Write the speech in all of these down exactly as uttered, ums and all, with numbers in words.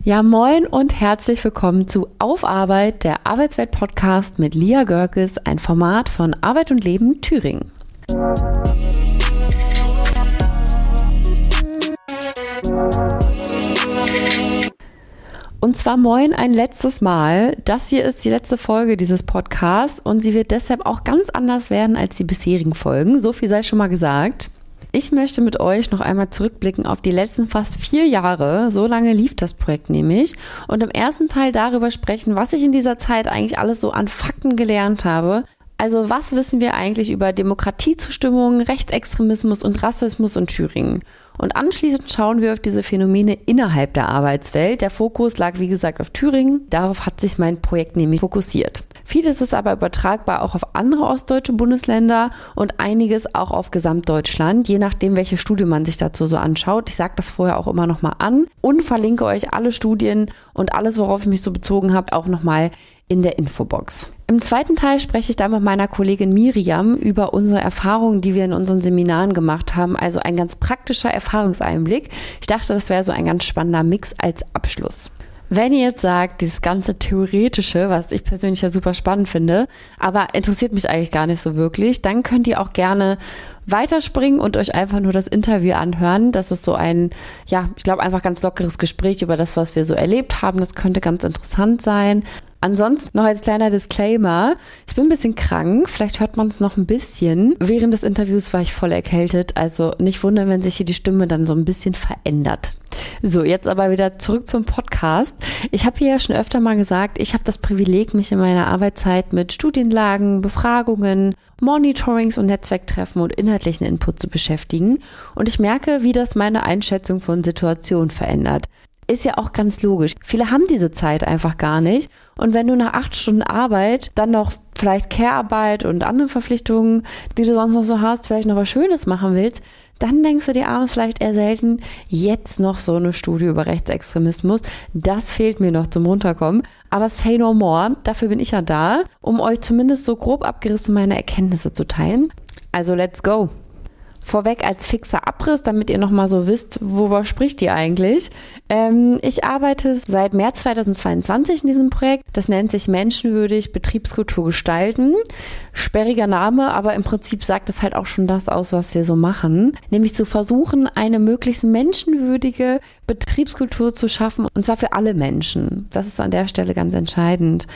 Ja, moin und herzlich willkommen zu Auf Arbeit, der Arbeitswelt-Podcast mit Lia Görkes, ein Format von Arbeit und Leben Thüringen. Und zwar moin ein letztes Mal. Das hier ist die letzte Folge dieses Podcasts und sie wird deshalb auch ganz anders werden als die bisherigen Folgen. So viel sei schon mal gesagt. Ich möchte mit euch noch einmal zurückblicken auf die letzten fast vier Jahre. So lange lief das Projekt nämlich. Und im ersten Teil darüber sprechen, was ich in dieser Zeit eigentlich alles so an Fakten gelernt habe. Also was wissen wir eigentlich über Demokratiezustimmung, Rechtsextremismus und Rassismus in Thüringen? Und anschließend schauen wir auf diese Phänomene innerhalb der Arbeitswelt. Der Fokus lag wie gesagt auf Thüringen. Darauf hat sich mein Projekt nämlich fokussiert. Vieles ist aber übertragbar auch auf andere ostdeutsche Bundesländer und einiges auch auf Gesamtdeutschland, je nachdem, welche Studie man sich dazu so anschaut. Ich sage das vorher auch immer nochmal an und verlinke euch alle Studien und alles, worauf ich mich so bezogen habe, auch nochmal in der Infobox. Im zweiten Teil spreche ich dann mit meiner Kollegin Miriam über unsere Erfahrungen, die wir in unseren Seminaren gemacht haben, also ein ganz praktischer Erfahrungseinblick. Ich dachte, das wäre so ein ganz spannender Mix als Abschluss. Wenn ihr jetzt sagt, dieses ganze Theoretische, was ich persönlich ja super spannend finde, aber interessiert mich eigentlich gar nicht so wirklich, dann könnt ihr auch gerne weiterspringen und euch einfach nur das Interview anhören. Das ist so ein, ja, ich glaube einfach ganz lockeres Gespräch über das, was wir so erlebt haben. Das könnte ganz interessant sein. Ansonsten noch als kleiner Disclaimer, ich bin ein bisschen krank, vielleicht hört man es noch ein bisschen. Während des Interviews war ich voll erkältet, also nicht wundern, wenn sich hier die Stimme dann so ein bisschen verändert. So, jetzt aber wieder zurück zum Podcast. Ich habe hier ja schon öfter mal gesagt, ich habe das Privileg, mich in meiner Arbeitszeit mit Studienlagen, Befragungen, Monitorings und Netzwerktreffen und inhaltlichen Input zu beschäftigen. Und ich merke, wie das meine Einschätzung von Situationen verändert. Ist ja auch ganz logisch. Viele haben diese Zeit einfach gar nicht. Und wenn du nach acht Stunden Arbeit dann noch vielleicht Care-Arbeit und andere Verpflichtungen, die du sonst noch so hast, vielleicht noch was Schönes machen willst, dann denkst du dir abends vielleicht eher selten, jetzt noch so eine Studie über Rechtsextremismus. Das fehlt mir noch zum Runterkommen. Aber say no more. Dafür bin ich ja da, um euch zumindest so grob abgerissen meine Erkenntnisse zu teilen. Also let's go. Vorweg als fixer Abriss, damit ihr nochmal so wisst, worüber spricht ihr eigentlich. Ähm, ich arbeite seit März zweitausendzweiundzwanzig in diesem Projekt. Das nennt sich Menschenwürdig Betriebskultur gestalten. Sperriger Name, aber im Prinzip sagt es halt auch schon das aus, was wir so machen. Nämlich zu versuchen, eine möglichst menschenwürdige Betriebskultur zu schaffen. Und zwar für alle Menschen. Das ist an der Stelle ganz entscheidend.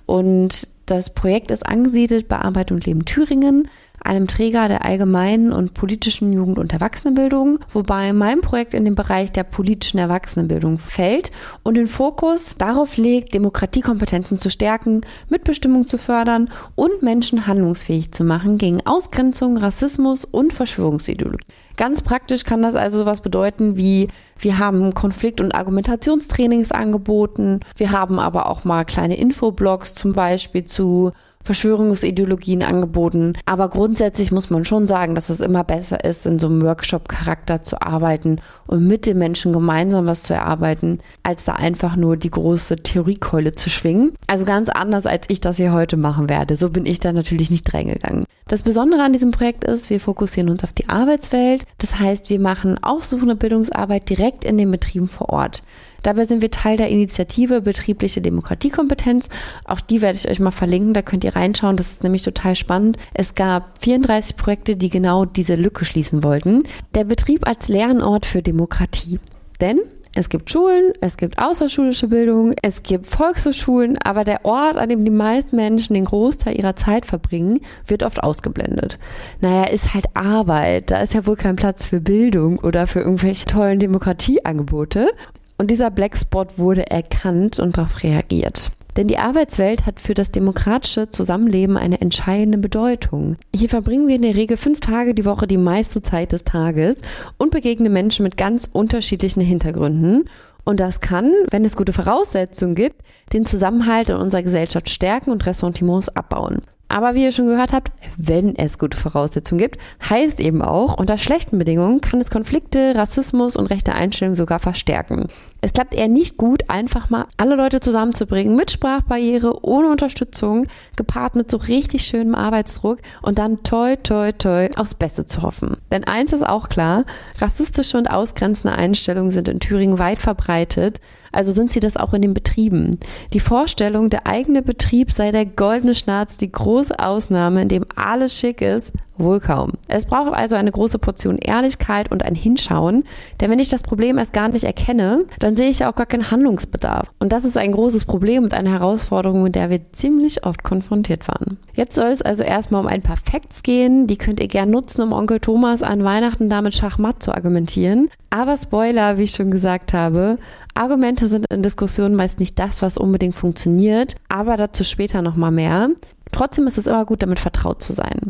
Und das Projekt ist angesiedelt bei Arbeit und Leben Thüringen, einem Träger der allgemeinen und politischen Jugend- und Erwachsenenbildung, wobei mein Projekt in den Bereich der politischen Erwachsenenbildung fällt und den Fokus darauf legt, Demokratiekompetenzen zu stärken, Mitbestimmung zu fördern und Menschen handlungsfähig zu machen gegen Ausgrenzung, Rassismus und Verschwörungsideologie. Ganz praktisch kann das also sowas bedeuten wie, wir haben Konflikt- und Argumentationstrainings angeboten, wir haben aber auch mal kleine Infoblogs zum Beispiel zu Verschwörungsideologien angeboten. Aber grundsätzlich muss man schon sagen, dass es immer besser ist, in so einem Workshop-Charakter zu arbeiten und mit den Menschen gemeinsam was zu erarbeiten, als da einfach nur die große Theoriekeule zu schwingen. Also ganz anders, als ich das hier heute machen werde. So bin ich da natürlich nicht reingegangen. Das Besondere an diesem Projekt ist, wir fokussieren uns auf die Arbeitswelt. Das heißt, wir machen aufsuchende Bildungsarbeit direkt in den Betrieben vor Ort. Dabei sind wir Teil der Initiative Betriebliche Demokratiekompetenz. Auch die werde ich euch mal verlinken, da könnt ihr reinschauen. Das ist nämlich total spannend. Es gab vierunddreißig Projekte, die genau diese Lücke schließen wollten. Der Betrieb als Lernort für Demokratie. Denn es gibt Schulen, es gibt außerschulische Bildung, es gibt Volkshochschulen, aber der Ort, an dem die meisten Menschen den Großteil ihrer Zeit verbringen, wird oft ausgeblendet. Naja, ist halt Arbeit. Da ist ja wohl kein Platz für Bildung oder für irgendwelche tollen Demokratieangebote. Und dieser Blackspot wurde erkannt und darauf reagiert. Denn die Arbeitswelt hat für das demokratische Zusammenleben eine entscheidende Bedeutung. Hier verbringen wir in der Regel fünf Tage die Woche die meiste Zeit des Tages und begegnen Menschen mit ganz unterschiedlichen Hintergründen. Und das kann, wenn es gute Voraussetzungen gibt, den Zusammenhalt in unserer Gesellschaft stärken und Ressentiments abbauen. Aber wie ihr schon gehört habt, wenn es gute Voraussetzungen gibt, heißt eben auch, unter schlechten Bedingungen kann es Konflikte, Rassismus und rechte Einstellungen sogar verstärken. Es klappt eher nicht gut, einfach mal alle Leute zusammenzubringen mit Sprachbarriere, ohne Unterstützung, gepaart mit so richtig schönem Arbeitsdruck und dann toi toi toi aufs Beste zu hoffen. Denn eins ist auch klar, rassistische und ausgrenzende Einstellungen sind in Thüringen weit verbreitet. Also sind sie das auch in den Betrieben. Die Vorstellung, der eigene Betrieb sei der goldene Schnatz, die große Ausnahme, in dem alles schick ist, wohl kaum. Es braucht also eine große Portion Ehrlichkeit und ein Hinschauen, denn wenn ich das Problem erst gar nicht erkenne, dann sehe ich ja auch gar keinen Handlungsbedarf. Und das ist ein großes Problem und eine Herausforderung, mit der wir ziemlich oft konfrontiert waren. Jetzt soll es also erstmal um ein paar Facts gehen, die könnt ihr gern nutzen, um Onkel Thomas an Weihnachten damit Schachmatt zu argumentieren. Aber Spoiler, wie ich schon gesagt habe, Argumente sind in Diskussionen meist nicht das, was unbedingt funktioniert, aber dazu später nochmal mehr. Trotzdem ist es immer gut, damit vertraut zu sein.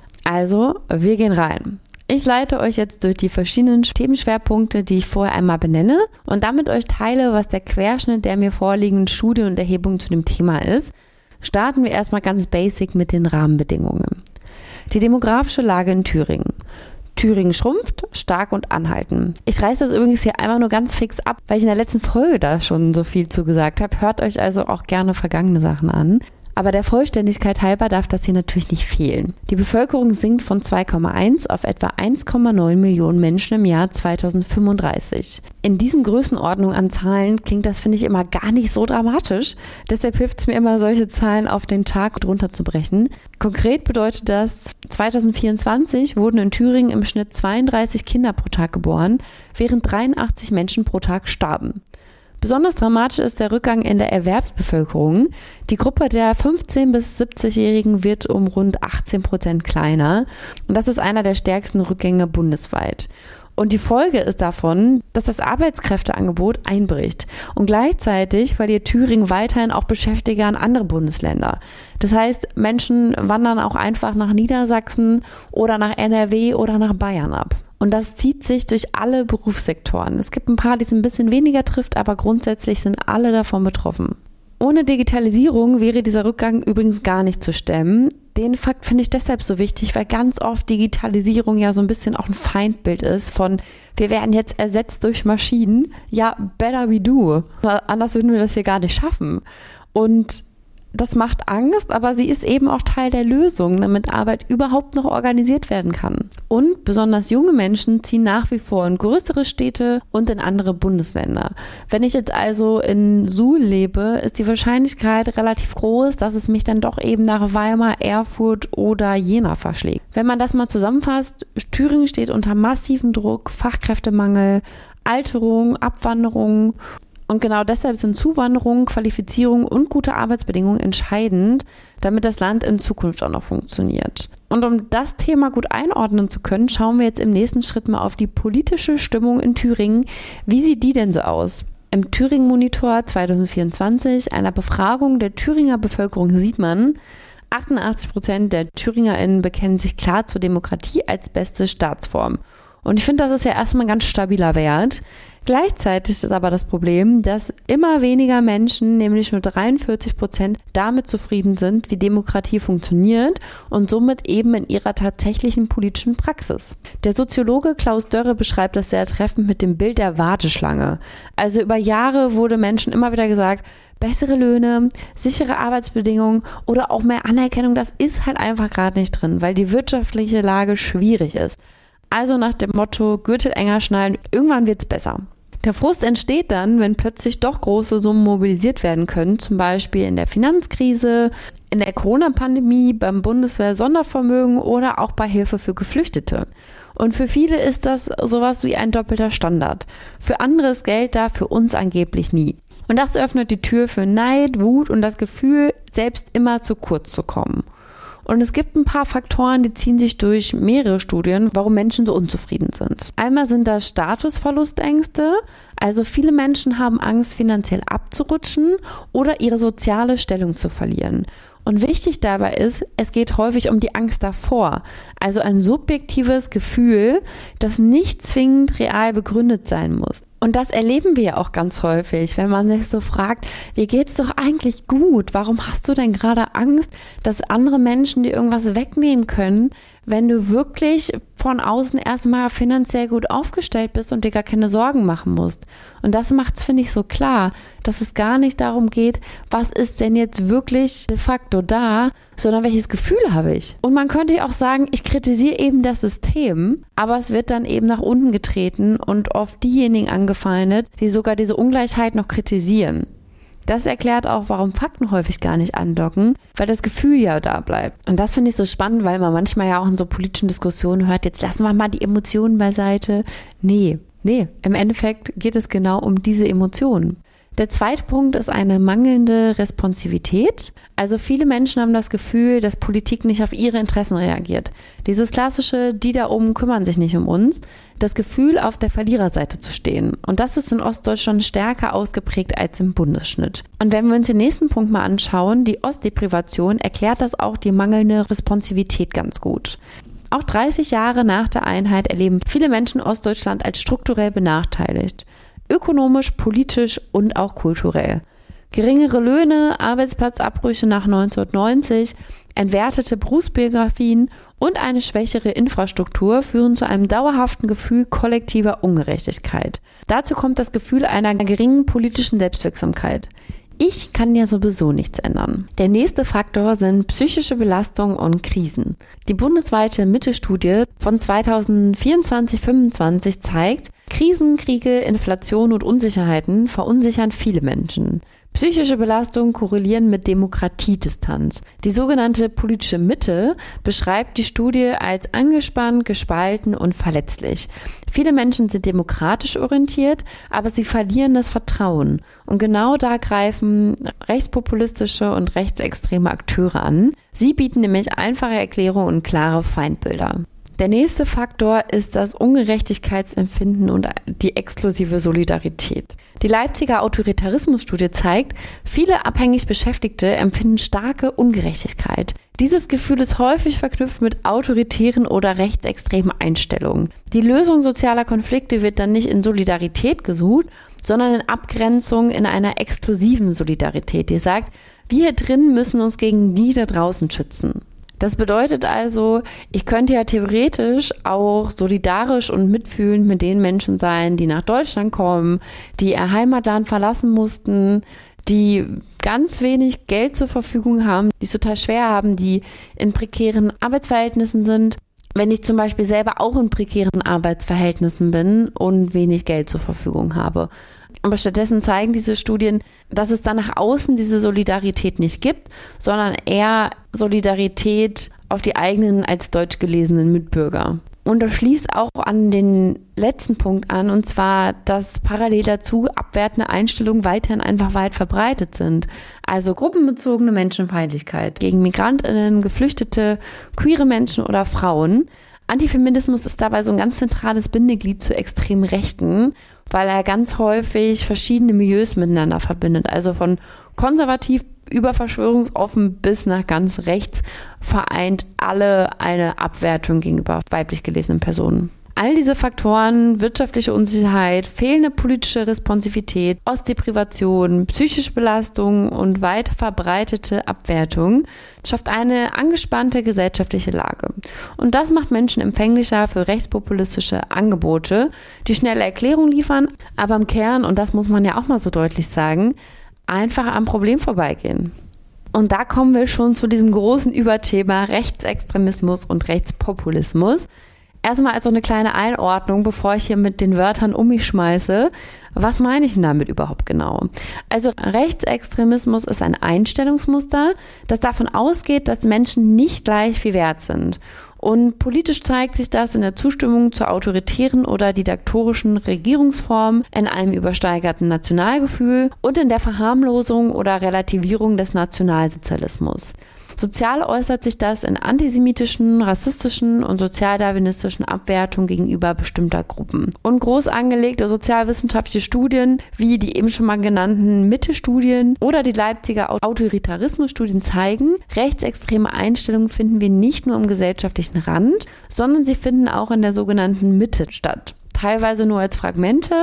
Also, wir gehen rein. Ich leite euch jetzt durch die verschiedenen Themenschwerpunkte, die ich vorher einmal benenne und damit euch teile, was der Querschnitt der mir vorliegenden Studien und Erhebungen zu dem Thema ist. Starten wir erstmal ganz basic mit den Rahmenbedingungen. Die demografische Lage in Thüringen. Thüringen schrumpft, stark und anhaltend. Ich reiße das übrigens hier einmal nur ganz fix ab, weil ich in der letzten Folge da schon so viel zu gesagt habe. Hört euch also auch gerne vergangene Sachen an. Aber der Vollständigkeit halber darf das hier natürlich nicht fehlen. Die Bevölkerung sinkt von zwei Komma eins auf etwa eins Komma neun Millionen Menschen im Jahr zweitausendfünfunddreißig. In diesen Größenordnungen an Zahlen klingt das, finde ich, immer gar nicht so dramatisch. Deshalb hilft es mir immer, solche Zahlen auf den Tag runterzubrechen. Konkret bedeutet das, zweitausendvierundzwanzig wurden in Thüringen im Schnitt zweiunddreißig Kinder pro Tag geboren, während dreiundachtzig Menschen pro Tag starben. Besonders dramatisch ist der Rückgang in der Erwerbsbevölkerung. Die Gruppe der fünfzehn- bis siebzigjährigen wird um rund achtzehn Prozent kleiner. Und das ist einer der stärksten Rückgänge bundesweit. Und die Folge ist davon, dass das Arbeitskräfteangebot einbricht. Und gleichzeitig verliert Thüringen weiterhin auch Beschäftigte an andere Bundesländer. Das heißt, Menschen wandern auch einfach nach Niedersachsen oder nach N R W oder nach Bayern ab. Und das zieht sich durch alle Berufssektoren. Es gibt ein paar, die es ein bisschen weniger trifft, aber grundsätzlich sind alle davon betroffen. Ohne Digitalisierung wäre dieser Rückgang übrigens gar nicht zu stemmen. Den Fakt finde ich deshalb so wichtig, weil ganz oft Digitalisierung ja so ein bisschen auch ein Feindbild ist von, wir werden jetzt ersetzt durch Maschinen. Ja, better we do. Anders würden wir das hier gar nicht schaffen. Und das macht Angst, aber sie ist eben auch Teil der Lösung, damit Arbeit überhaupt noch organisiert werden kann. Und besonders junge Menschen ziehen nach wie vor in größere Städte und in andere Bundesländer. Wenn ich jetzt also in Suhl lebe, ist die Wahrscheinlichkeit relativ groß, dass es mich dann doch eben nach Weimar, Erfurt oder Jena verschlägt. Wenn man das mal zusammenfasst, Thüringen steht unter massivem Druck, Fachkräftemangel, Alterung, Abwanderung. Und genau deshalb sind Zuwanderung, Qualifizierung und gute Arbeitsbedingungen entscheidend, damit das Land in Zukunft auch noch funktioniert. Und um das Thema gut einordnen zu können, schauen wir jetzt im nächsten Schritt mal auf die politische Stimmung in Thüringen. Wie sieht die denn so aus? Im Thüringen-Monitor zweitausendvierundzwanzig, einer Befragung der Thüringer Bevölkerung, sieht man, achtundachtzig Prozent der ThüringerInnen bekennen sich klar zur Demokratie als beste Staatsform. Und ich finde, das ist ja erstmal ein ganz stabiler Wert. Gleichzeitig ist aber das Problem, dass immer weniger Menschen, nämlich nur dreiundvierzig Prozent, damit zufrieden sind, wie Demokratie funktioniert und somit eben in ihrer tatsächlichen politischen Praxis. Der Soziologe Klaus Dörre beschreibt das sehr treffend mit dem Bild der Warteschlange. Also über Jahre wurde Menschen immer wieder gesagt, bessere Löhne, sichere Arbeitsbedingungen oder auch mehr Anerkennung, das ist halt einfach gerade nicht drin, weil die wirtschaftliche Lage schwierig ist. Also nach dem Motto, Gürtel enger schnallen, irgendwann wird's besser. Der Frust entsteht dann, wenn plötzlich doch große Summen mobilisiert werden können, zum Beispiel in der Finanzkrise, in der Corona-Pandemie, beim Bundeswehr-Sondervermögen oder auch bei Hilfe für Geflüchtete. Und für viele ist das sowas wie ein doppelter Standard. Für andere ist Geld da, für uns angeblich nie. Und das öffnet die Tür für Neid, Wut und das Gefühl, selbst immer zu kurz zu kommen. Und es gibt ein paar Faktoren, die ziehen sich durch mehrere Studien, warum Menschen so unzufrieden sind. Einmal sind das Statusverlustängste, also viele Menschen haben Angst, finanziell abzurutschen oder ihre soziale Stellung zu verlieren. Und wichtig dabei ist, es geht häufig um die Angst davor, also ein subjektives Gefühl, das nicht zwingend real begründet sein muss. Und das erleben wir ja auch ganz häufig, wenn man sich so fragt, dir geht's doch eigentlich gut, warum hast du denn gerade Angst, dass andere Menschen dir irgendwas wegnehmen können, wenn du wirklich von außen erstmal finanziell gut aufgestellt bist und dir gar keine Sorgen machen musst. Und das macht es, finde ich, so klar, dass es gar nicht darum geht, was ist denn jetzt wirklich de facto da, sondern welches Gefühl habe ich. Und man könnte ja auch sagen, ich kritisiere eben das System, aber es wird dann eben nach unten getreten und oft diejenigen angefeindet, die sogar diese Ungleichheit noch kritisieren. Das erklärt auch, warum Fakten häufig gar nicht andocken, weil das Gefühl ja da bleibt. Und das finde ich so spannend, weil man manchmal ja auch in so politischen Diskussionen hört, jetzt lassen wir mal die Emotionen beiseite. Nee, nee, im Endeffekt geht es genau um diese Emotionen. Der zweite Punkt ist eine mangelnde Responsivität. Also viele Menschen haben das Gefühl, dass Politik nicht auf ihre Interessen reagiert. Dieses klassische, die da oben kümmern sich nicht um uns. Das Gefühl, auf der Verliererseite zu stehen. Und das ist in Ostdeutschland stärker ausgeprägt als im Bundesschnitt. Und wenn wir uns den nächsten Punkt mal anschauen, die Ostdeprivation, erklärt das auch die mangelnde Responsivität ganz gut. Auch dreißig Jahre nach der Einheit erleben viele Menschen Ostdeutschland als strukturell benachteiligt. Ökonomisch, politisch und auch kulturell. Geringere Löhne, Arbeitsplatzabbrüche nach neunzehnhundertneunzig, entwertete Berufsbiografien und eine schwächere Infrastruktur führen zu einem dauerhaften Gefühl kollektiver Ungerechtigkeit. Dazu kommt das Gefühl einer geringen politischen Selbstwirksamkeit. Ich kann ja sowieso nichts ändern. Der nächste Faktor sind psychische Belastungen und Krisen. Die bundesweite Mitte-Studie von zweitausendvierundzwanzig fünfundzwanzig zeigt, Krisen, Kriege, Inflation und Unsicherheiten verunsichern viele Menschen. Psychische Belastungen korrelieren mit Demokratiedistanz. Die sogenannte politische Mitte beschreibt die Studie als angespannt, gespalten und verletzlich. Viele Menschen sind demokratisch orientiert, aber sie verlieren das Vertrauen. Und genau da greifen rechtspopulistische und rechtsextreme Akteure an. Sie bieten nämlich einfache Erklärungen und klare Feindbilder. Der nächste Faktor ist das Ungerechtigkeitsempfinden und die exklusive Solidarität. Die Leipziger Autoritarismusstudie zeigt, viele abhängig Beschäftigte empfinden starke Ungerechtigkeit. Dieses Gefühl ist häufig verknüpft mit autoritären oder rechtsextremen Einstellungen. Die Lösung sozialer Konflikte wird dann nicht in Solidarität gesucht, sondern in Abgrenzung in einer exklusiven Solidarität, die sagt, wir hier drin müssen uns gegen die da draußen schützen. Das bedeutet also, ich könnte ja theoretisch auch solidarisch und mitfühlend mit den Menschen sein, die nach Deutschland kommen, die ihr Heimatland verlassen mussten, die ganz wenig Geld zur Verfügung haben, die es total schwer haben, die in prekären Arbeitsverhältnissen sind. Wenn ich zum Beispiel selber auch in prekären Arbeitsverhältnissen bin und wenig Geld zur Verfügung habe. Aber stattdessen zeigen diese Studien, dass es dann nach außen diese Solidarität nicht gibt, sondern eher Solidarität auf die eigenen als deutsch gelesenen Mitbürger. Und das schließt auch an den letzten Punkt an, und zwar, dass parallel dazu abwertende Einstellungen weiterhin einfach weit verbreitet sind. Also gruppenbezogene Menschenfeindlichkeit gegen MigrantInnen, Geflüchtete, queere Menschen oder Frauen. Antifeminismus ist dabei so ein ganz zentrales Bindeglied zu extremen Rechten, weil er ganz häufig verschiedene Milieus miteinander verbindet. Also von konservativ über verschwörungsoffen bis nach ganz rechts vereint alle eine Abwertung gegenüber weiblich gelesenen Personen. All diese Faktoren, wirtschaftliche Unsicherheit, fehlende politische Responsivität, Ostdeprivation, psychische Belastung und weit verbreitete Abwertung schafft eine angespannte gesellschaftliche Lage. Und das macht Menschen empfänglicher für rechtspopulistische Angebote, die schnelle Erklärungen liefern, aber im Kern, und das muss man ja auch mal so deutlich sagen, einfach am Problem vorbeigehen. Und da kommen wir schon zu diesem großen Überthema Rechtsextremismus und Rechtspopulismus. Erstmal als so eine kleine Einordnung, bevor ich hier mit den Wörtern um mich schmeiße. Was meine ich denn damit überhaupt genau? Also Rechtsextremismus ist ein Einstellungsmuster, das davon ausgeht, dass Menschen nicht gleich viel wert sind. Und politisch zeigt sich das in der Zustimmung zur autoritären oder diktatorischen Regierungsform, in einem übersteigerten Nationalgefühl und in der Verharmlosung oder Relativierung des Nationalsozialismus. Sozial äußert sich das in antisemitischen, rassistischen und sozialdarwinistischen Abwertungen gegenüber bestimmter Gruppen. Und groß angelegte sozialwissenschaftliche Studien, wie die eben schon mal genannten Mitte-Studien oder die Leipziger Autoritarismus-Studien zeigen, rechtsextreme Einstellungen finden wir nicht nur im gesellschaftlichen Rand, sondern sie finden auch in der sogenannten Mitte statt. Teilweise nur als Fragmente,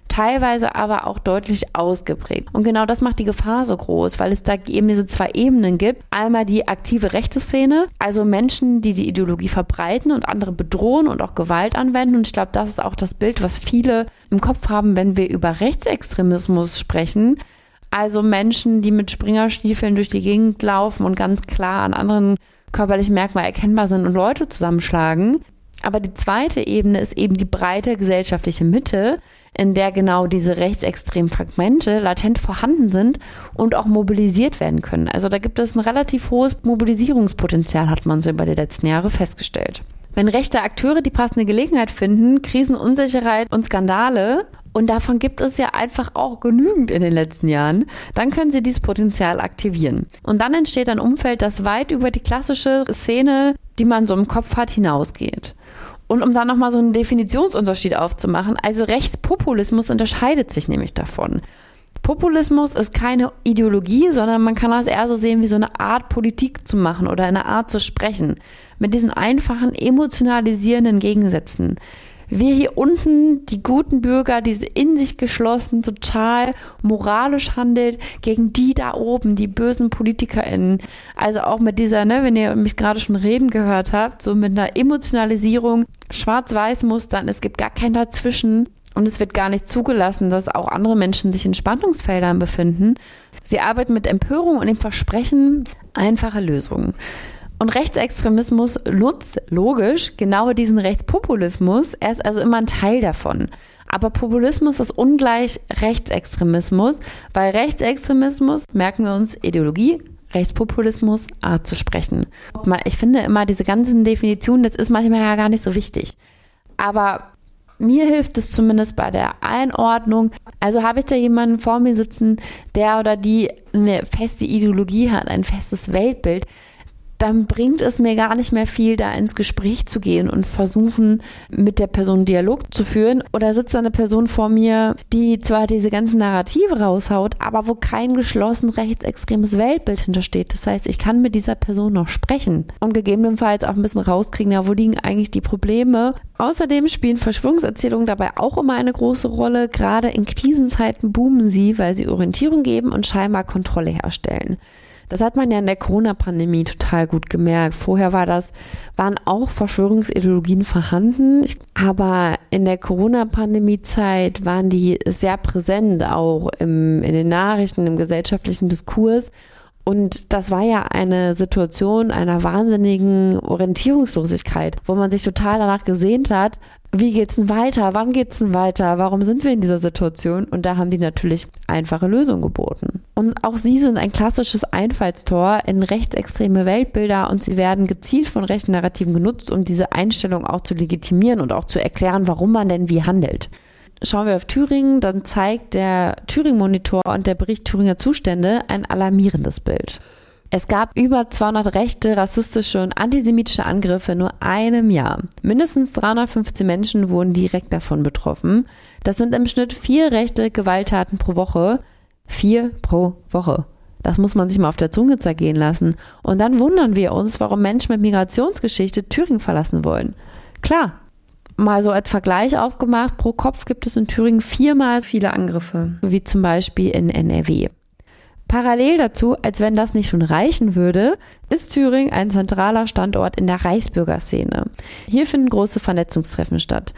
teilweise aber auch deutlich ausgeprägt. Und genau das macht die Gefahr so groß, weil es da eben diese zwei Ebenen gibt. Einmal die aktive rechte Szene, also Menschen, die die Ideologie verbreiten und andere bedrohen und auch Gewalt anwenden. Und ich glaube, das ist auch das Bild, was viele im Kopf haben, wenn wir über Rechtsextremismus sprechen. Also Menschen, die mit Springerstiefeln durch die Gegend laufen und ganz klar an anderen körperlichen Merkmalen erkennbar sind und Leute zusammenschlagen. Aber die zweite Ebene ist eben die breite gesellschaftliche Mitte, in der genau diese rechtsextremen Fragmente latent vorhanden sind und auch mobilisiert werden können. Also da gibt es ein relativ hohes Mobilisierungspotenzial, hat man so über die letzten Jahre festgestellt. Wenn rechte Akteure die passende Gelegenheit finden, Krisen, Unsicherheit und Skandale, und davon gibt es ja einfach auch genügend in den letzten Jahren, dann können sie dieses Potenzial aktivieren. Und dann entsteht ein Umfeld, das weit über die klassische Szene, die man so im Kopf hat, hinausgeht. Und um dann nochmal so einen Definitionsunterschied aufzumachen, also Rechtspopulismus unterscheidet sich nämlich davon. Populismus ist keine Ideologie, sondern man kann das eher so sehen wie so eine Art Politik zu machen oder eine Art zu sprechen. Mit diesen einfachen, emotionalisierenden Gegensätzen. Wir hier unten, die guten Bürger, die in sich geschlossen, total moralisch handelt, gegen die da oben, die bösen PolitikerInnen. Also auch mit dieser, ne, wenn ihr mich gerade schon reden gehört habt, so mit einer Emotionalisierung, Schwarz-Weiß-Mustern, es gibt gar kein Dazwischen und es wird gar nicht zugelassen, dass auch andere Menschen sich in Spannungsfeldern befinden. Sie arbeiten mit Empörung und dem Versprechen einfache Lösungen. Und Rechtsextremismus nutzt logisch genau diesen Rechtspopulismus. Er ist also immer ein Teil davon. Aber Populismus ist ungleich Rechtsextremismus, weil Rechtsextremismus, merken wir uns, Ideologie, Rechtspopulismus, Art zu sprechen. Ich finde immer, diese ganzen Definitionen, das ist manchmal ja gar nicht so wichtig. Aber mir hilft es zumindest bei der Einordnung. Also habe ich da jemanden vor mir sitzen, der oder die eine feste Ideologie hat, ein festes Weltbild, dann bringt es mir gar nicht mehr viel, da ins Gespräch zu gehen und versuchen, mit der Person einen Dialog zu führen. Oder sitzt da eine Person vor mir, die zwar diese ganzen Narrative raushaut, aber wo kein geschlossen rechtsextremes Weltbild hintersteht. Das heißt, ich kann mit dieser Person noch sprechen und gegebenenfalls auch ein bisschen rauskriegen, ja, wo liegen eigentlich die Probleme. Außerdem spielen Verschwörungserzählungen dabei auch immer eine große Rolle. Gerade in Krisenzeiten boomen sie, weil sie Orientierung geben und scheinbar Kontrolle herstellen. Das hat man ja in der Corona-Pandemie total gut gemerkt. Vorher war das, waren auch Verschwörungsideologien vorhanden, aber in der Corona-Pandemie-Zeit waren die sehr präsent, auch im, in den Nachrichten, im gesellschaftlichen Diskurs. Und das war ja eine Situation einer wahnsinnigen Orientierungslosigkeit, wo man sich total danach gesehnt hat, wie geht's denn weiter? Wann geht's denn weiter? Warum sind wir in dieser Situation? Und da haben die natürlich einfache Lösungen geboten. Und auch sie sind ein klassisches Einfallstor in rechtsextreme Weltbilder und sie werden gezielt von rechten Narrativen genutzt, um diese Einstellung auch zu legitimieren und auch zu erklären, warum man denn wie handelt. Schauen wir auf Thüringen, dann zeigt der Thüringen-Monitor und der Bericht Thüringer Zustände ein alarmierendes Bild. Es gab über zweihundert rechte, rassistische und antisemitische Angriffe in nur einem Jahr. Mindestens dreihundertfünfzehn Menschen wurden direkt davon betroffen. Das sind im Schnitt vier rechte Gewalttaten pro Woche. Vier pro Woche. Das muss man sich mal auf der Zunge zergehen lassen. Und dann wundern wir uns, warum Menschen mit Migrationsgeschichte Thüringen verlassen wollen. Klar, mal so als Vergleich aufgemacht, pro Kopf gibt es in Thüringen viermal viele Angriffe, wie zum Beispiel in N R W. Parallel dazu, als wenn das nicht schon reichen würde, ist Thüringen ein zentraler Standort in der Reichsbürgerszene. Hier finden große Vernetzungstreffen statt.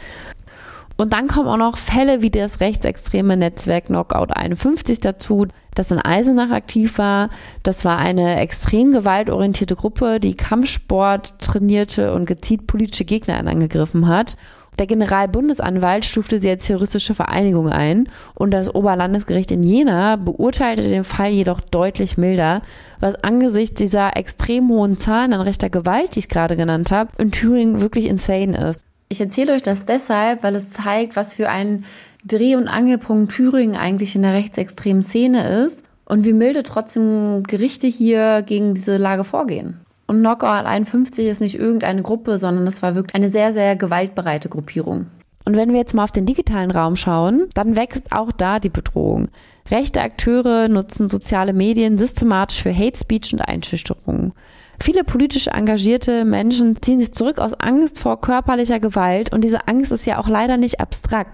Und dann kommen auch noch Fälle wie das rechtsextreme Netzwerk Knockout einundfünfzig dazu, das in Eisenach aktiv war. Das war eine extrem gewaltorientierte Gruppe, die Kampfsport trainierte und gezielt politische Gegner angegriffen hat. Der Generalbundesanwalt stufte sie als terroristische Vereinigung ein und das Oberlandesgericht in Jena beurteilte den Fall jedoch deutlich milder, was angesichts dieser extrem hohen Zahlen an rechter Gewalt, die ich gerade genannt habe, in Thüringen wirklich insane ist. Ich erzähle euch das deshalb, weil es zeigt, was für ein Dreh- und Angelpunkt Thüringen eigentlich in der rechtsextremen Szene ist und wie milde trotzdem Gerichte hier gegen diese Lage vorgehen. Und Knockout einundfünfzig ist nicht irgendeine Gruppe, sondern es war wirklich eine sehr, sehr gewaltbereite Gruppierung. Und wenn wir jetzt mal auf den digitalen Raum schauen, dann wächst auch da die Bedrohung. Rechte Akteure nutzen soziale Medien systematisch für Hate Speech und Einschüchterung. Viele politisch engagierte Menschen ziehen sich zurück aus Angst vor körperlicher Gewalt und diese Angst ist ja auch leider nicht abstrakt.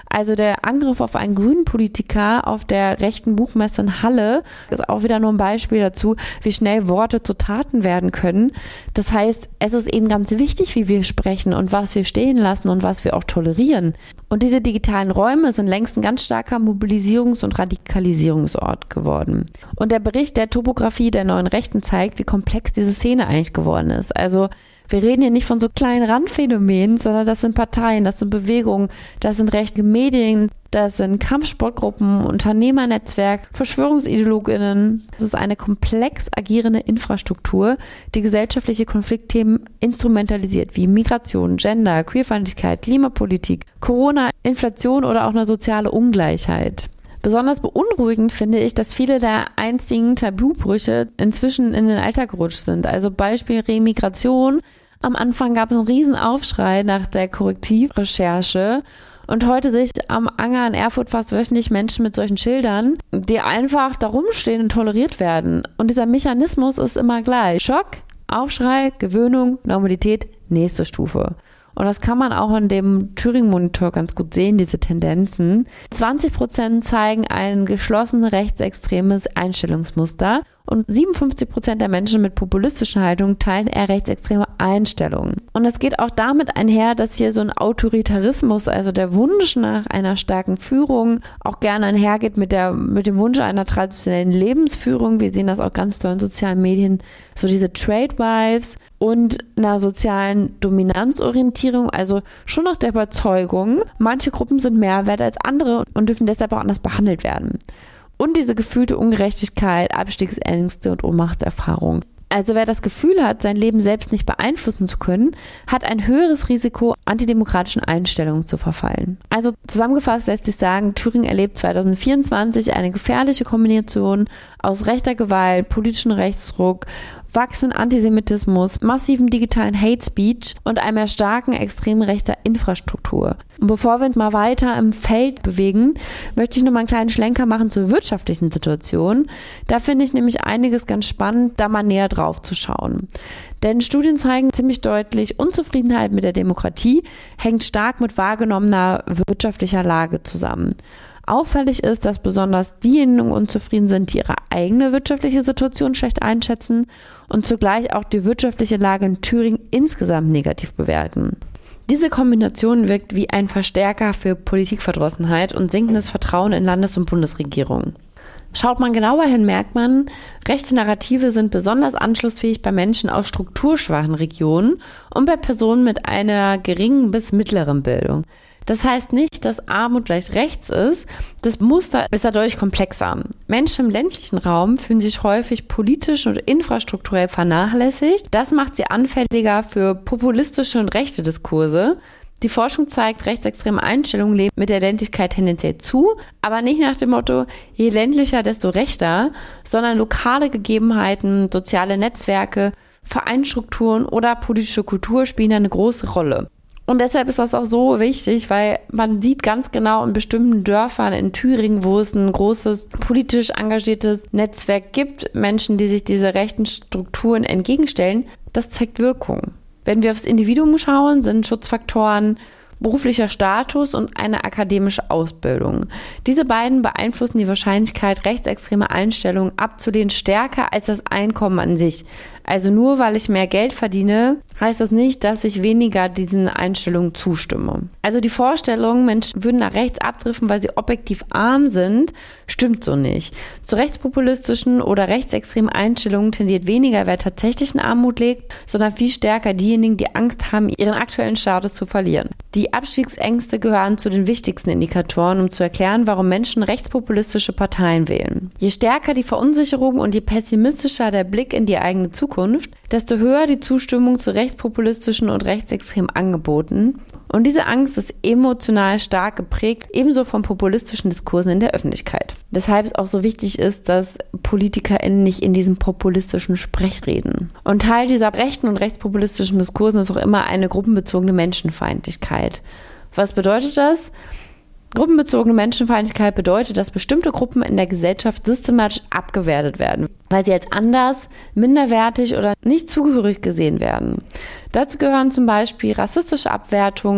Also der Angriff auf einen grünen Politiker auf der rechten Buchmesse in Halle ist auch wieder nur ein Beispiel dazu, wie schnell Worte zu Taten werden können. Das heißt, es ist eben ganz wichtig, wie wir sprechen und was wir stehen lassen und was wir auch tolerieren. Und diese digitalen Räume sind längst ein ganz starker Mobilisierungs- und Radikalisierungsort geworden. Und der Bericht der Topographie der neuen Rechten zeigt, wie komplex diese Szene eigentlich geworden ist. Also wir reden hier nicht von so kleinen Randphänomenen, sondern das sind Parteien, das sind Bewegungen, das sind rechte Medien, das sind Kampfsportgruppen, Unternehmernetzwerk, VerschwörungsideologInnen. Es ist eine komplex agierende Infrastruktur, die gesellschaftliche Konfliktthemen instrumentalisiert, wie Migration, Gender, Queerfeindlichkeit, Klimapolitik, Corona, Inflation oder auch eine soziale Ungleichheit. Besonders beunruhigend finde ich, dass viele der einstigen Tabubrüche inzwischen in den Alltag gerutscht sind. Also Beispiel Remigration. Am Anfang gab es einen riesen Aufschrei nach der Korrektivrecherche und heute sehe ich am Anger in Erfurt fast wöchentlich Menschen mit solchen Schildern, die einfach da rumstehen und toleriert werden. Und dieser Mechanismus ist immer gleich. Schock, Aufschrei, Gewöhnung, Normalität, nächste Stufe. Und das kann man auch in dem Thüringen-Monitor ganz gut sehen, diese Tendenzen. zwanzig Prozent zeigen ein geschlossen rechtsextremes Einstellungsmuster und siebenundfünfzig Prozent der Menschen mit populistischen Haltungen teilen eher rechtsextreme Einstellungen. Und es geht auch damit einher, dass hier so ein Autoritarismus, also der Wunsch nach einer starken Führung, auch gerne einhergeht mit der, mit dem Wunsch einer traditionellen Lebensführung. Wir sehen das auch ganz toll in sozialen Medien, so diese Trade Wives und einer sozialen Dominanzorientierung, also schon nach der Überzeugung, manche Gruppen sind mehr wert als andere und dürfen deshalb auch anders behandelt werden. Und diese gefühlte Ungerechtigkeit, Abstiegsängste und Ohnmachtserfahrung. Also wer das Gefühl hat, sein Leben selbst nicht beeinflussen zu können, hat ein höheres Risiko, antidemokratischen Einstellungen zu verfallen. Also zusammengefasst lässt sich sagen, Thüringen erlebt zwanzig vierundzwanzig eine gefährliche Kombination aus rechter Gewalt, politischen Rechtsruck, wachsenden Antisemitismus, massiven digitalen Hate Speech und einer starken extrem rechter Infrastruktur. Und bevor wir uns mal weiter im Feld bewegen, möchte ich noch mal einen kleinen Schlenker machen zur wirtschaftlichen Situation. Da finde ich nämlich einiges ganz spannend, da mal näher drauf zu schauen. Denn Studien zeigen ziemlich deutlich, Unzufriedenheit mit der Demokratie hängt stark mit wahrgenommener wirtschaftlicher Lage zusammen. Auffällig ist, dass besonders diejenigen unzufrieden sind, die ihre eigene wirtschaftliche Situation schlecht einschätzen und zugleich auch die wirtschaftliche Lage in Thüringen insgesamt negativ bewerten. Diese Kombination wirkt wie ein Verstärker für Politikverdrossenheit und sinkendes Vertrauen in Landes- und Bundesregierungen. Schaut man genauer hin, merkt man, rechte Narrative sind besonders anschlussfähig bei Menschen aus strukturschwachen Regionen und bei Personen mit einer geringen bis mittleren Bildung. Das heißt nicht, dass Armut gleich rechts ist. Das Muster ist dadurch komplexer. Menschen im ländlichen Raum fühlen sich häufig politisch und infrastrukturell vernachlässigt. Das macht sie anfälliger für populistische und rechte Diskurse. Die Forschung zeigt, rechtsextreme Einstellungen leben mit der Ländlichkeit tendenziell zu, aber nicht nach dem Motto, je ländlicher, desto rechter, sondern lokale Gegebenheiten, soziale Netzwerke, Vereinsstrukturen oder politische Kultur spielen eine große Rolle. Und deshalb ist das auch so wichtig, weil man sieht ganz genau in bestimmten Dörfern in Thüringen, wo es ein großes politisch engagiertes Netzwerk gibt, Menschen, die sich diese rechten Strukturen entgegenstellen, das zeigt Wirkung. Wenn wir aufs Individuum schauen, sind Schutzfaktoren beruflicher Status und eine akademische Ausbildung. Diese beiden beeinflussen die Wahrscheinlichkeit, rechtsextreme Einstellungen abzulehnen, stärker als das Einkommen an sich. Also nur weil ich mehr Geld verdiene, heißt das nicht, dass ich weniger diesen Einstellungen zustimme. Also die Vorstellung, Menschen würden nach rechts abdriften, weil sie objektiv arm sind, stimmt so nicht. Zu rechtspopulistischen oder rechtsextremen Einstellungen tendiert weniger, wer tatsächlich in Armut lebt, sondern viel stärker diejenigen, die Angst haben, ihren aktuellen Status zu verlieren. Die Abstiegsängste gehören zu den wichtigsten Indikatoren, um zu erklären, warum Menschen rechtspopulistische Parteien wählen. Je stärker die Verunsicherung und je pessimistischer der Blick in die eigene Zukunft, desto höher die Zustimmung zu rechtspopulistischen und rechtsextremen Angeboten. Und diese Angst ist emotional stark geprägt, ebenso von populistischen Diskursen in der Öffentlichkeit. Weshalb es auch so wichtig ist, dass PolitikerInnen nicht in diesem populistischen Sprech reden. Und Teil dieser rechten und rechtspopulistischen Diskursen ist auch immer eine gruppenbezogene Menschenfeindlichkeit. Was bedeutet das? Gruppenbezogene Menschenfeindlichkeit bedeutet, dass bestimmte Gruppen in der Gesellschaft systematisch abgewertet werden, weil sie als anders, minderwertig oder nicht zugehörig gesehen werden. Dazu gehören zum Beispiel rassistische Abwertung,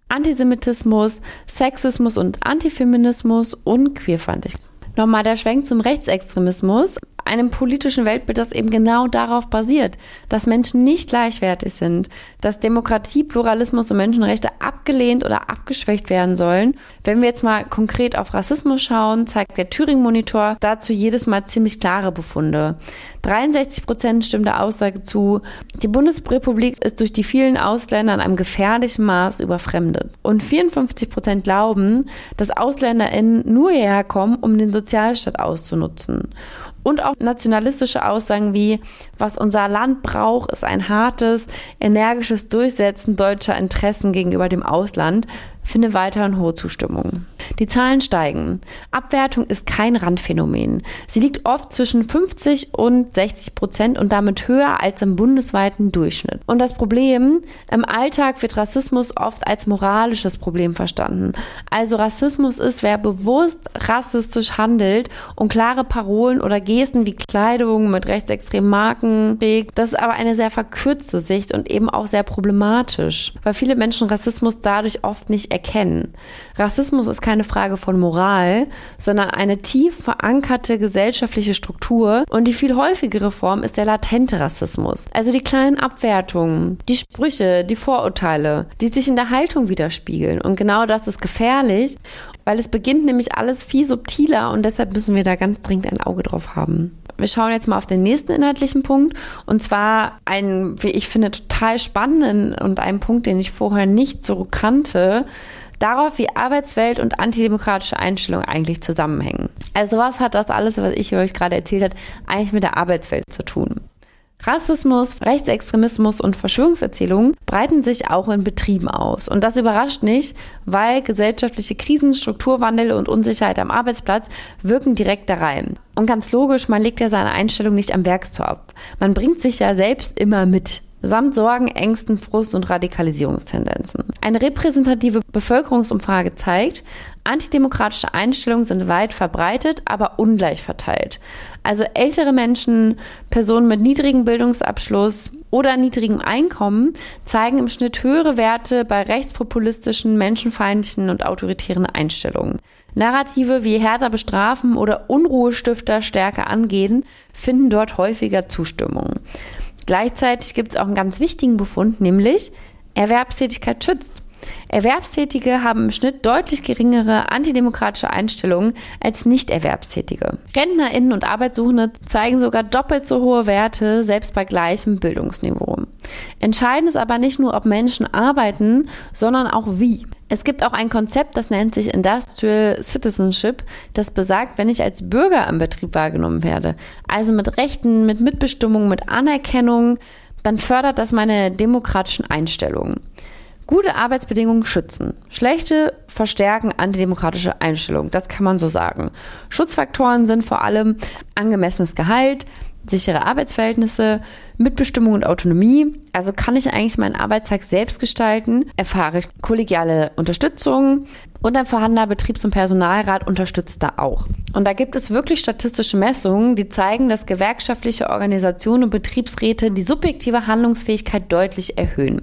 Antisemitismus, Sexismus und Antifeminismus und Queerfeindlichkeit. Nochmal der Schwenk zum Rechtsextremismus, einem politischen Weltbild, das eben genau darauf basiert, dass Menschen nicht gleichwertig sind, dass Demokratie, Pluralismus und Menschenrechte abgelehnt oder abgeschwächt werden sollen. Wenn wir jetzt mal konkret auf Rassismus schauen, zeigt der Turing-Monitor dazu jedes Mal ziemlich klare Befunde. dreiundsechzig Prozent stimmen der Aussage zu, die Bundesrepublik ist durch die vielen Ausländer in einem gefährlichen Maß überfremdet. Und vierundfünfzig Prozent glauben, dass AusländerInnen nur hierher kommen, um den Sozialstaat auszunutzen. Und auch nationalistische Aussagen wie, was unser Land braucht, ist ein hartes, energisches Durchsetzen deutscher Interessen gegenüber dem Ausland, finde weiterhin hohe Zustimmung. Die Zahlen steigen. Abwertung ist kein Randphänomen. Sie liegt oft zwischen fünfzig und sechzig Prozent und damit höher als im bundesweiten Durchschnitt. Und das Problem, im Alltag wird Rassismus oft als moralisches Problem verstanden. Also Rassismus ist, wer bewusst rassistisch handelt und klare Parolen oder Gesten wie Kleidung mit rechtsextremen Marken trägt. Das ist aber eine sehr verkürzte Sicht und eben auch sehr problematisch, weil viele Menschen Rassismus dadurch oft nicht erkennen. Rassismus ist keine Frage von Moral, sondern eine tief verankerte gesellschaftliche Struktur und die viel häufigere Form ist der latente Rassismus. Also die kleinen Abwertungen, die Sprüche, die Vorurteile, die sich in der Haltung widerspiegeln und genau das ist gefährlich, weil es beginnt nämlich alles viel subtiler und deshalb müssen wir da ganz dringend ein Auge drauf haben. Wir schauen jetzt mal auf den nächsten inhaltlichen Punkt und zwar einen, wie ich finde, total spannenden und einen Punkt, den ich vorher nicht so kannte, darauf, wie Arbeitswelt und antidemokratische Einstellungen eigentlich zusammenhängen. Also was hat das alles, was ich euch gerade erzählt habe, eigentlich mit der Arbeitswelt zu tun? Rassismus, Rechtsextremismus und Verschwörungserzählungen breiten sich auch in Betrieben aus. Und das überrascht nicht, weil gesellschaftliche Krisen, Strukturwandel und Unsicherheit am Arbeitsplatz wirken direkt da rein. Und ganz logisch, man legt ja seine Einstellung nicht am Werkstor ab. Man bringt sich ja selbst immer mit. Samt Sorgen, Ängsten, Frust und Radikalisierungstendenzen. Eine repräsentative Bevölkerungsumfrage zeigt, antidemokratische Einstellungen sind weit verbreitet, aber ungleich verteilt. Also ältere Menschen, Personen mit niedrigem Bildungsabschluss oder niedrigem Einkommen zeigen im Schnitt höhere Werte bei rechtspopulistischen, menschenfeindlichen und autoritären Einstellungen. Narrative wie härter bestrafen oder Unruhestifter stärker angehen, finden dort häufiger Zustimmung. Gleichzeitig gibt es auch einen ganz wichtigen Befund, nämlich Erwerbstätigkeit schützt. Erwerbstätige haben im Schnitt deutlich geringere antidemokratische Einstellungen als Nicht-Erwerbstätige. RentnerInnen und Arbeitssuchende zeigen sogar doppelt so hohe Werte, selbst bei gleichem Bildungsniveau. Entscheidend ist aber nicht nur, ob Menschen arbeiten, sondern auch wie. Es gibt auch ein Konzept, das nennt sich Industrial Citizenship, das besagt, wenn ich als Bürger im Betrieb wahrgenommen werde, also mit Rechten, mit Mitbestimmung, mit Anerkennung, dann fördert das meine demokratischen Einstellungen. Gute Arbeitsbedingungen schützen. Schlechte verstärken antidemokratische Einstellungen. Das kann man so sagen. Schutzfaktoren sind vor allem angemessenes Gehalt, sichere Arbeitsverhältnisse, Mitbestimmung und Autonomie. Also kann ich eigentlich meinen Arbeitstag selbst gestalten, erfahre ich kollegiale Unterstützung und ein vorhandener Betriebs- und Personalrat unterstützt da auch. Und da gibt es wirklich statistische Messungen, die zeigen, dass gewerkschaftliche Organisationen und Betriebsräte die subjektive Handlungsfähigkeit deutlich erhöhen.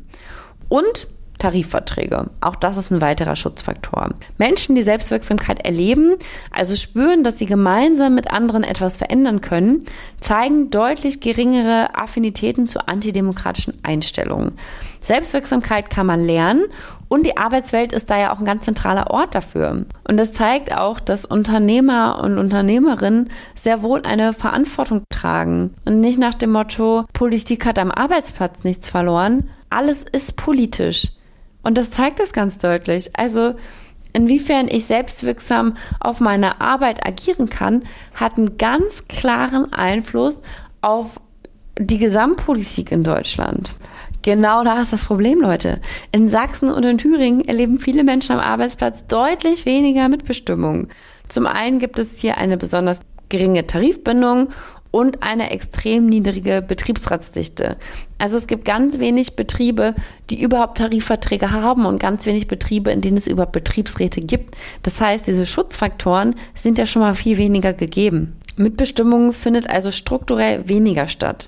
Und Tarifverträge. Auch das ist ein weiterer Schutzfaktor. Menschen, die Selbstwirksamkeit erleben, also spüren, dass sie gemeinsam mit anderen etwas verändern können, zeigen deutlich geringere Affinitäten zu antidemokratischen Einstellungen. Selbstwirksamkeit kann man lernen und die Arbeitswelt ist da ja auch ein ganz zentraler Ort dafür. Und das zeigt auch, dass Unternehmer und Unternehmerinnen sehr wohl eine Verantwortung tragen und nicht nach dem Motto, Politik hat am Arbeitsplatz nichts verloren. Alles ist politisch. Und das zeigt es ganz deutlich. Also inwiefern ich selbstwirksam auf meine Arbeit agieren kann, hat einen ganz klaren Einfluss auf die Gesamtpolitik in Deutschland. Genau da ist das Problem, Leute. In Sachsen und in Thüringen erleben viele Menschen am Arbeitsplatz deutlich weniger Mitbestimmung. Zum einen gibt es hier eine besonders geringe Tarifbindung und eine extrem niedrige Betriebsratsdichte. Also es gibt ganz wenig Betriebe, die überhaupt Tarifverträge haben und ganz wenig Betriebe, in denen es überhaupt Betriebsräte gibt. Das heißt, diese Schutzfaktoren sind ja schon mal viel weniger gegeben. Mitbestimmung findet also strukturell weniger statt.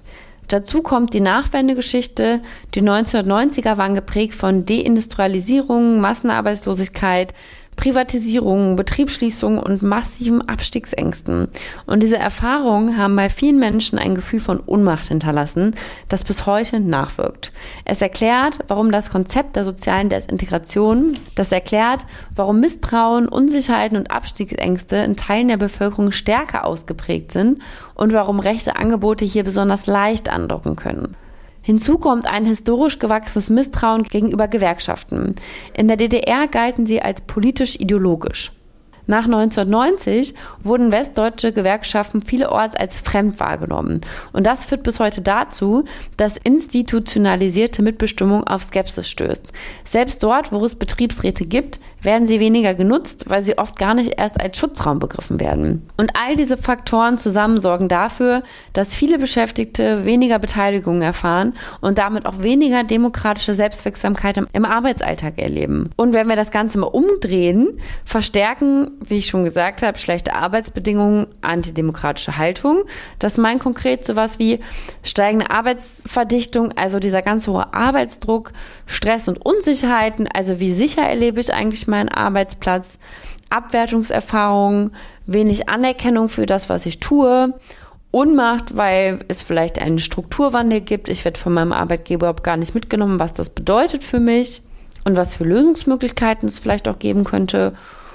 Dazu kommt die Nachwendegeschichte. Die neunzehnhundertneunziger waren geprägt von Deindustrialisierung, Massenarbeitslosigkeit, Privatisierung, Betriebsschließung und massiven Abstiegsängsten. Und diese Erfahrungen haben bei vielen Menschen ein Gefühl von Ohnmacht hinterlassen, das bis heute nachwirkt. Es erklärt, warum das Konzept der sozialen Desintegration, das erklärt, warum Misstrauen, Unsicherheiten und Abstiegsängste in Teilen der Bevölkerung stärker ausgeprägt sind und warum rechte Angebote hier besonders leicht andocken können. Hinzu kommt ein historisch gewachsenes Misstrauen gegenüber Gewerkschaften. In der D D R galten sie als politisch-ideologisch. Nach neunzehnhundertneunzig wurden westdeutsche Gewerkschaften vielerorts als fremd wahrgenommen. Und das führt bis heute dazu, dass institutionalisierte Mitbestimmung auf Skepsis stößt. Selbst dort, wo es Betriebsräte gibt, werden sie weniger genutzt, weil sie oft gar nicht erst als Schutzraum begriffen werden. Und all diese Faktoren zusammen sorgen dafür, dass viele Beschäftigte weniger Beteiligung erfahren und damit auch weniger demokratische Selbstwirksamkeit im Arbeitsalltag erleben. Und wenn wir das Ganze mal umdrehen, verstärken, wie ich schon gesagt habe, schlechte Arbeitsbedingungen, antidemokratische Haltung. Das meint konkret sowas wie steigende Arbeitsverdichtung, also dieser ganz hohe Arbeitsdruck, Stress und Unsicherheiten, also wie sicher erlebe ich eigentlich meinen Arbeitsplatz, Abwertungserfahrungen, wenig Anerkennung für das, was ich tue, Ohnmacht, weil es vielleicht einen Strukturwandel gibt. Ich werde von meinem Arbeitgeber überhaupt gar nicht mitgenommen, was das bedeutet für mich und was für Lösungsmöglichkeiten es vielleicht auch geben könnte.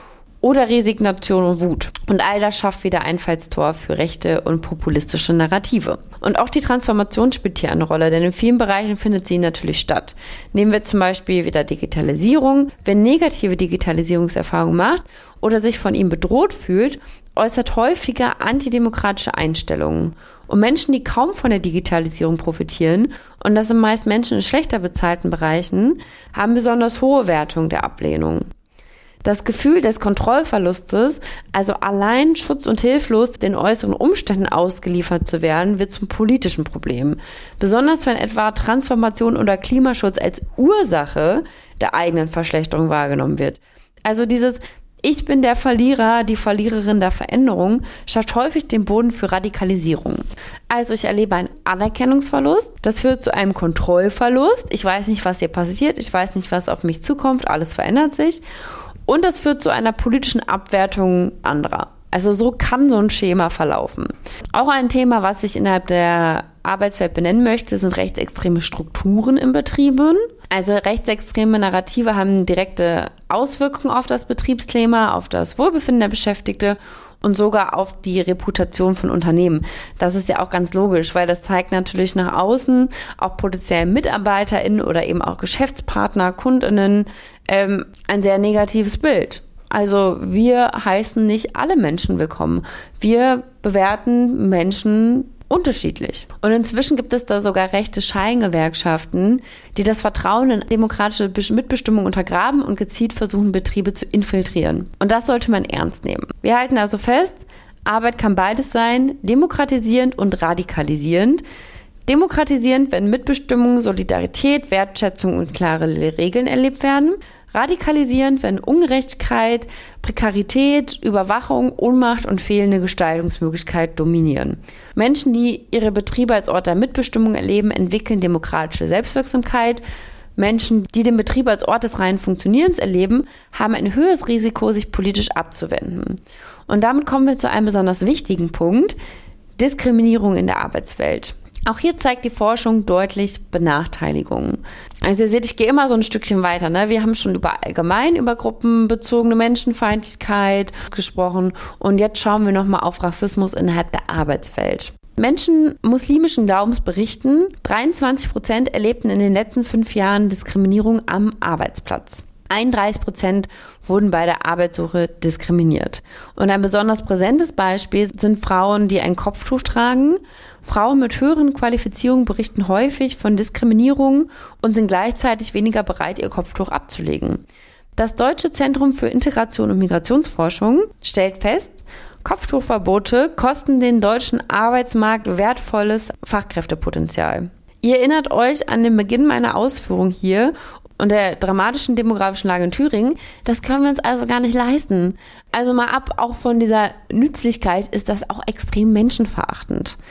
Oder Resignation und Wut. Und all das schafft wieder Einfallstor für rechte und populistische Narrative. Und auch die Transformation spielt hier eine Rolle, denn in vielen Bereichen findet sie natürlich statt. Nehmen wir zum Beispiel wieder Digitalisierung. Wer negative Digitalisierungserfahrungen macht oder sich von ihm bedroht fühlt, äußert häufiger antidemokratische Einstellungen. Und Menschen, die kaum von der Digitalisierung profitieren, und das sind meist Menschen in schlechter bezahlten Bereichen, haben besonders hohe Wertungen der Ablehnung. Das Gefühl des Kontrollverlustes, also allein schutz- und hilflos den äußeren Umständen ausgeliefert zu werden, wird zum politischen Problem. Besonders wenn etwa Transformation oder Klimaschutz als Ursache der eigenen Verschlechterung wahrgenommen wird. Also dieses Ich bin der Verlierer, die Verliererin der Veränderung schafft häufig den Boden für Radikalisierung. Also ich erlebe einen Anerkennungsverlust, das führt zu einem Kontrollverlust. Ich weiß nicht, was hier passiert, ich weiß nicht, was auf mich zukommt, alles verändert sich. Und das führt zu einer politischen Abwertung anderer. Also so kann so ein Schema verlaufen. Auch ein Thema, was ich innerhalb der Arbeitswelt benennen möchte, sind rechtsextreme Strukturen in Betrieben. Also rechtsextreme Narrative haben direkte Auswirkungen auf das Betriebsklima, auf das Wohlbefinden der Beschäftigten und sogar auf die Reputation von Unternehmen. Das ist ja auch ganz logisch, weil das zeigt natürlich nach außen auch potenziellen MitarbeiterInnen oder eben auch Geschäftspartner, KundInnen ähm, ein sehr negatives Bild. Also wir heißen nicht alle Menschen willkommen. Wir bewerten Menschen unterschiedlich. Und inzwischen gibt es da sogar rechte Scheingewerkschaften, die das Vertrauen in demokratische Mitbestimmung untergraben und gezielt versuchen, Betriebe zu infiltrieren. Und das sollte man ernst nehmen. Wir halten also fest, Arbeit kann beides sein, demokratisierend und radikalisierend. Demokratisierend, wenn Mitbestimmung, Solidarität, Wertschätzung und klare Regeln erlebt werden. Radikalisierend, wenn Ungerechtigkeit, Prekarität, Überwachung, Ohnmacht und fehlende Gestaltungsmöglichkeit dominieren. Menschen, die ihre Betriebe als Ort der Mitbestimmung erleben, entwickeln demokratische Selbstwirksamkeit. Menschen, die den Betrieb als Ort des reinen Funktionierens erleben, haben ein höheres Risiko, sich politisch abzuwenden. Und damit kommen wir zu einem besonders wichtigen Punkt: Diskriminierung in der Arbeitswelt. Auch hier zeigt die Forschung deutlich Benachteiligungen. Also ihr seht, ich gehe immer so ein Stückchen weiter. Ne? Wir haben schon über allgemein über gruppenbezogene Menschenfeindlichkeit gesprochen und jetzt schauen wir nochmal auf Rassismus innerhalb der Arbeitswelt. Menschen muslimischen Glaubens berichten, dreiundzwanzig Prozent erlebten in den letzten fünf Jahren Diskriminierung am Arbeitsplatz. einunddreißig Prozent wurden bei der Arbeitssuche diskriminiert. Und ein besonders präsentes Beispiel sind Frauen, die ein Kopftuch tragen. Frauen mit höheren Qualifizierungen berichten häufig von Diskriminierung und sind gleichzeitig weniger bereit, ihr Kopftuch abzulegen. Das Deutsche Zentrum für Integration und Migrationsforschung stellt fest, Kopftuchverbote kosten den deutschen Arbeitsmarkt wertvolles Fachkräftepotenzial. Ihr erinnert euch an den Beginn meiner Ausführung hier und der dramatischen demografischen Lage in Thüringen. Das können wir uns also gar nicht leisten. Also mal ab, auch von dieser Nützlichkeit ist das auch extrem menschenverachtend.